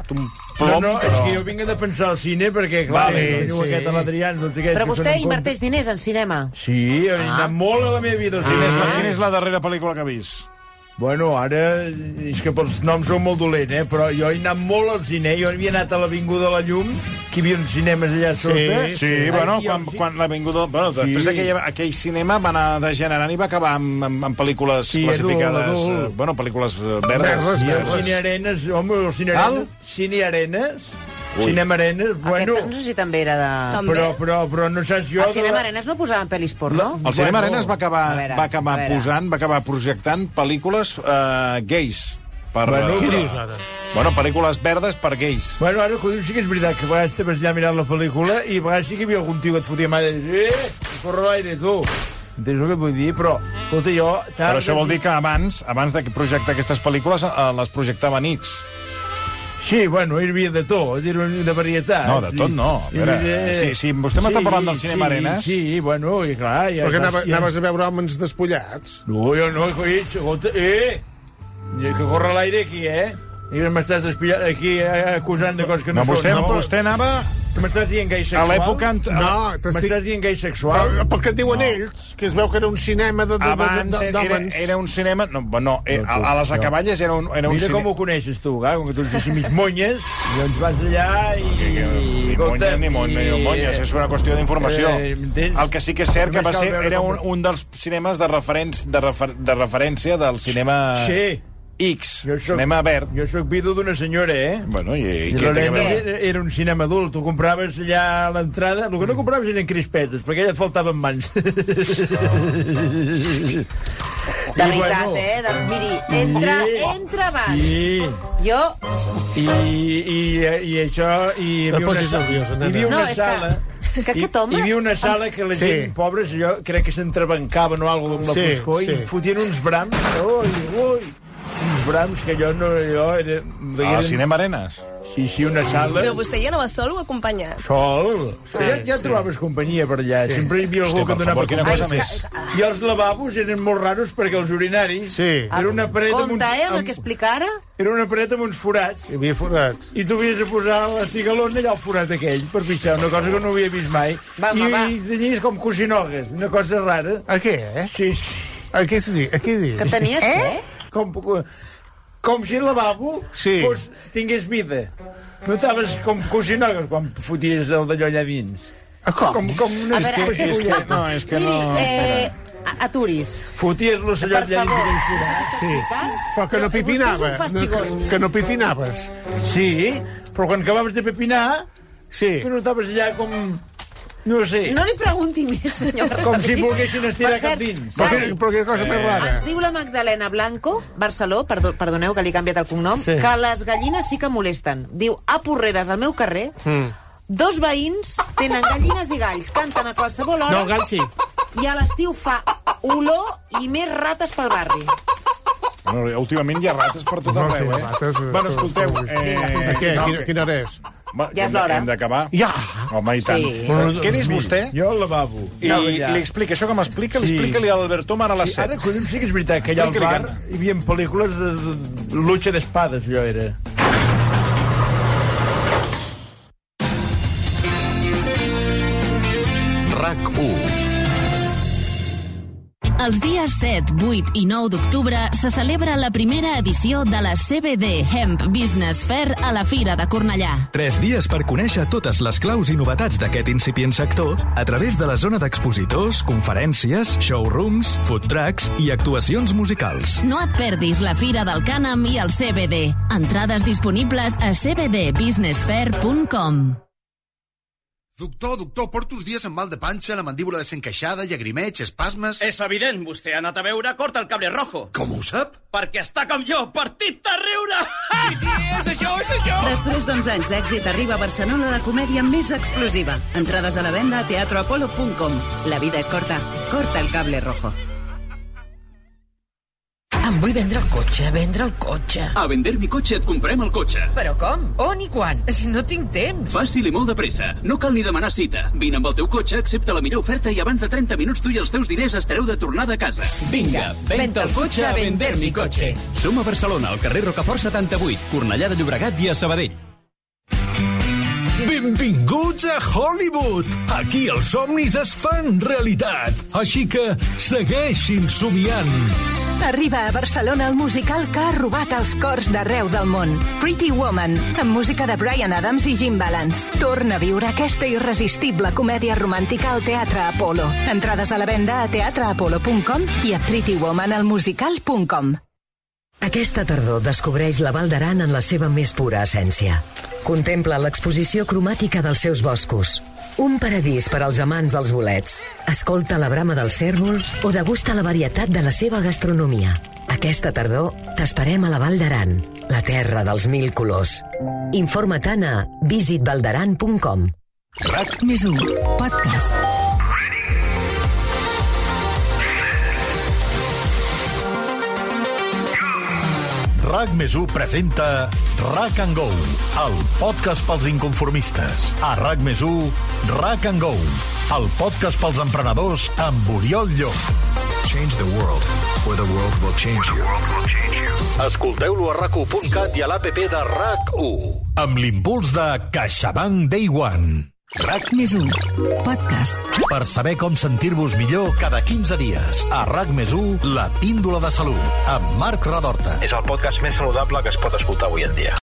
plom, no, no, però... és que jo vinc a defensar el cine perquè, clar, Vale, sí, sí. aquest a l'Adrià... Però vostè inverteix diners en cinema? Sí, he anat molt a la meva vida al Quina és, cinema. la, quina és la darrera pel·lícula que ha vist? Bueno, ara, és que pels noms sou molt dolent, eh? Però jo he anat molt al cine. Jo havia anat a l'Avinguda de la Llum, que hi havia uns cinemes allà sota. Sí, sí, bueno, quan, quan l'Avinguda... Bueno, després Sí. aquell, aquell cinema va anar degenerant i va acabar amb, amb, amb pel·lícules Sí, classificades... adult, adult. eh, Bueno, pel·lícules eh, verdes. I el Cine Arenes, home, el Cine Arenes... Cine Arenes... Ui. Cinema Arenes, bueno... Aquest no sé si també era de... Però, però, però no saps jo... Al Cinema Arenas no posaven pel·lis porno? El Cinema Arenas va acabar, A veure, va acabar a veure. posant, va acabar projectant pel·lícules eh, gais. Per, Bueno, eh, què dius ara? Bueno, pel·lícules verdes per gais. Bueno, ara que ho dius, sí que és veritat que a vegades estaves allà mirant la pel·lícula i a vegades sí que hi havia algun tio que et fotia mà i dius, eh, corre l'aire, tu. Entens el que et vull dir? Però, escolta, jo... Però això vol dir que abans, abans de projectar aquestes pel·lícules, eh, les projectaven X. Sí, bueno, hi havia de tot, és a dir, de varietat. No, de tot no. A veure, si, si vostè m'està parlant del Cinema sí, Arenas... Sí, bueno, i clar... Ja, Perquè anava, ja... anaves a veure homes despullats. No, jo no, coi, escolta, eh! Que corre l'aire aquí, eh? I m'estàs despillant aquí eh, acusant de coses que no, No, vostè, són. vostè anava... Que m'estàs dient gai sexual? A l'època... ent- No, t'estic- M'estàs dient gai sexual? Pel, pel que et diuen no. ells, que es veu que era un cinema de, de, Abans de, de, era, d'homes. era un cinema... No, no, eh, a, a les acaballes era un, era un Mira cinema... com ho coneixes tu, eh? Com que tu ets així mig monyes, doncs vas allà i... Ni monyes ni mon- ni monyes, és una qüestió d'informació. Eh, m'entens? El que sí que és cert que Només va cal ser, veure era com- un, un dels cinemes de, referents, de, refer, de referència del cinema Sí. X, Jo soc, cinema verd. Jo sóc vidu d'una senyora, eh? Bueno, i, i I què té que l'Arenas veure? era, era un cinema adult. Tu compraves allà a l'entrada... El que no compraves eren crispetes, perquè allà et faltaven mans. De veritat, eh? De, miri, entra, Sí. entra abans. Sí. Jo... I, i, i això... I hi havia No una, posis sa- nerviosa, nena. hi havia una No, és que- sala... que aquest home- Hi, hi havia una sala que la Sí. gent, pobres, jo crec que s'entrebancaven o alguna cosa amb la Sí, foscor sí. i fotien uns brams. Ui, ui! Uns brams que jo no... Jo era, Al Cinema Arenas? Sí, sí, una sala... Però vostè hi anava sol o acompanyat? Sol. Sí, ja, ja sí. trobaves companyia per allà. Sí. Sempre hi havia algú Hòstia, que per donava favor, quina companyia. cosa més. I els lavabos eren molt raros perquè els urinaris... Sí. Era una paret amb uns... Compte, eh, amb el que explica ara? Era una paret amb uns forats. Hi havia forats. I tu havies de posar la cigalona allà al forat aquell per pixar, una cosa que no havia vist mai. Va, I, home, va. I tenies com cosinogues, una cosa rara. A què, eh? Sí, sí. A què, di- a què dius? Que tenies Eh? què? Com, com si el lavabo Sí. fos, tingués vida. Notaves com cosinogues quan foties el d'allò allà dins. A com? Com, com una A veure, espècie És de- que, no, és que no... Miri, eh, espera. a- aturis. Foties l'ocellot Per allà dins favor. aquell forat. Sí. Però que no Vostè és pipinava. un fastigós. No, que no pipinaves. Sí, però quan acabaves de pepinar, Sí. tu notaves allà com... No sé. No li pregunti més, senyor. Com si volguessin estirar Per cert, cap dins. Però, Xavi, que, però que cosa més rara. ens diu la Magdalena Blanco, Barceló, perdó, perdoneu que li he canviat el cognom, Sí. que les gallines sí que molesten. Diu, a Porreres, al meu carrer, Mm. dos veïns tenen gallines i galls, canten a qualsevol hora, No, el gall sí. i a l'estiu fa olor i més rates pel barri. Bueno, últimament hi ha rates per tot No, arreu, sí, eh? rates, eh, bueno, tot, escolteu... tot. Eh, A què? no, Quina, que- quina hora és? Va, Ja és hem de- l'hora. Hem d'acabar. Ja! Home, i tant. Sí. Bueno, Quedi's vostè Jo al lavabo. i Anava allà. li explica això que m'explica, li Sí. explica-li a l'Alberto Mar a les Sí, ara, set. collons, sí que és veritat que allà al Explica-li, bar hi havia pel·lícules de, de, de lucha d'espades, allò era. RAC u. Els dies set, vuit i nou d'octubre se celebra la primera edició de la C B D Hemp Business Fair a la Fira de Cornellà. Tres dies per conèixer totes les claus i novetats d'aquest incipient sector a través de la zona d'expositors, conferències, showrooms, food trucks i actuacions musicals. No et perdis la Fira del Cànem i el C B D. Entrades disponibles a c b d business fair punt com. Doctor, doctor, porto uns dies amb mal de panxa, la mandíbula desencaixada, llagrimeig, espasmes... És evident, vostè ha anat a veure Corta el cable rojo. Com ho sap? Perquè està com jo, partit de riure! Sí, sí, és això, és això! Després d'onze anys d'èxit arriba a Barcelona la comèdia més explosiva. Entrades a la venda a teatro apolo punt com. La vida és corta. Corta el cable rojo. Em vull vendre el cotxe, vendre el cotxe. A Vender mi cotxe et comprem el cotxe. Però com? On i quan? Si no tinc temps. Fàcil i molt de pressa. No cal ni demanar cita. Vine amb el teu cotxe, accepta la millor oferta i abans de trenta minuts tu i els teus diners estareu de tornada a casa. Vinga, venta el cotxe a Vender mi cotxe. Som a Barcelona, al carrer Rocafort setanta-vuit, Cornellà de Llobregat i a Sabadell. Benvinguts a Hollywood! Aquí els somnis es fan realitat. Així que segueixin somiant. Arriba a Barcelona el musical que ha robat els cors d'arreu del món. Pretty Woman, amb música de Bryan Adams i Jim Balance. Torna a viure aquesta irresistible comèdia romàntica al Teatre Apolo. Entrades a la venda a teatre apolo punt com i a pretty woman al musical punt com. Aquesta tardor descobreix la Val d'Aran en la seva més pura essència. Contempla l'exposició cromàtica dels seus boscos. Un paradís per als amants dels bolets. Escolta la brama del cérvol o degusta la varietat de la seva gastronomia. Aquesta tardor t'esperem a la Val d'Aran, la terra dels mil colors. Informa-te'n a visit valdaran punt com. RAC més u, podcast. RAC més u presenta RAC and Go, el podcast pels inconformistes. A RAC més u, RAC and Go, el podcast pels emprenedors amb Oriol Llop. Change the world, or the world will change you. Escolteu-lo a rac u punt cat i a l'app de RAC u, amb l'impuls de CaixaBank Day One. RAC més u, podcast. Per saber com sentir-vos millor cada quinze dies. A RAC més u, la píndola de salut, amb Marc Radorta. És el podcast més saludable que es pot escoltar avui en dia.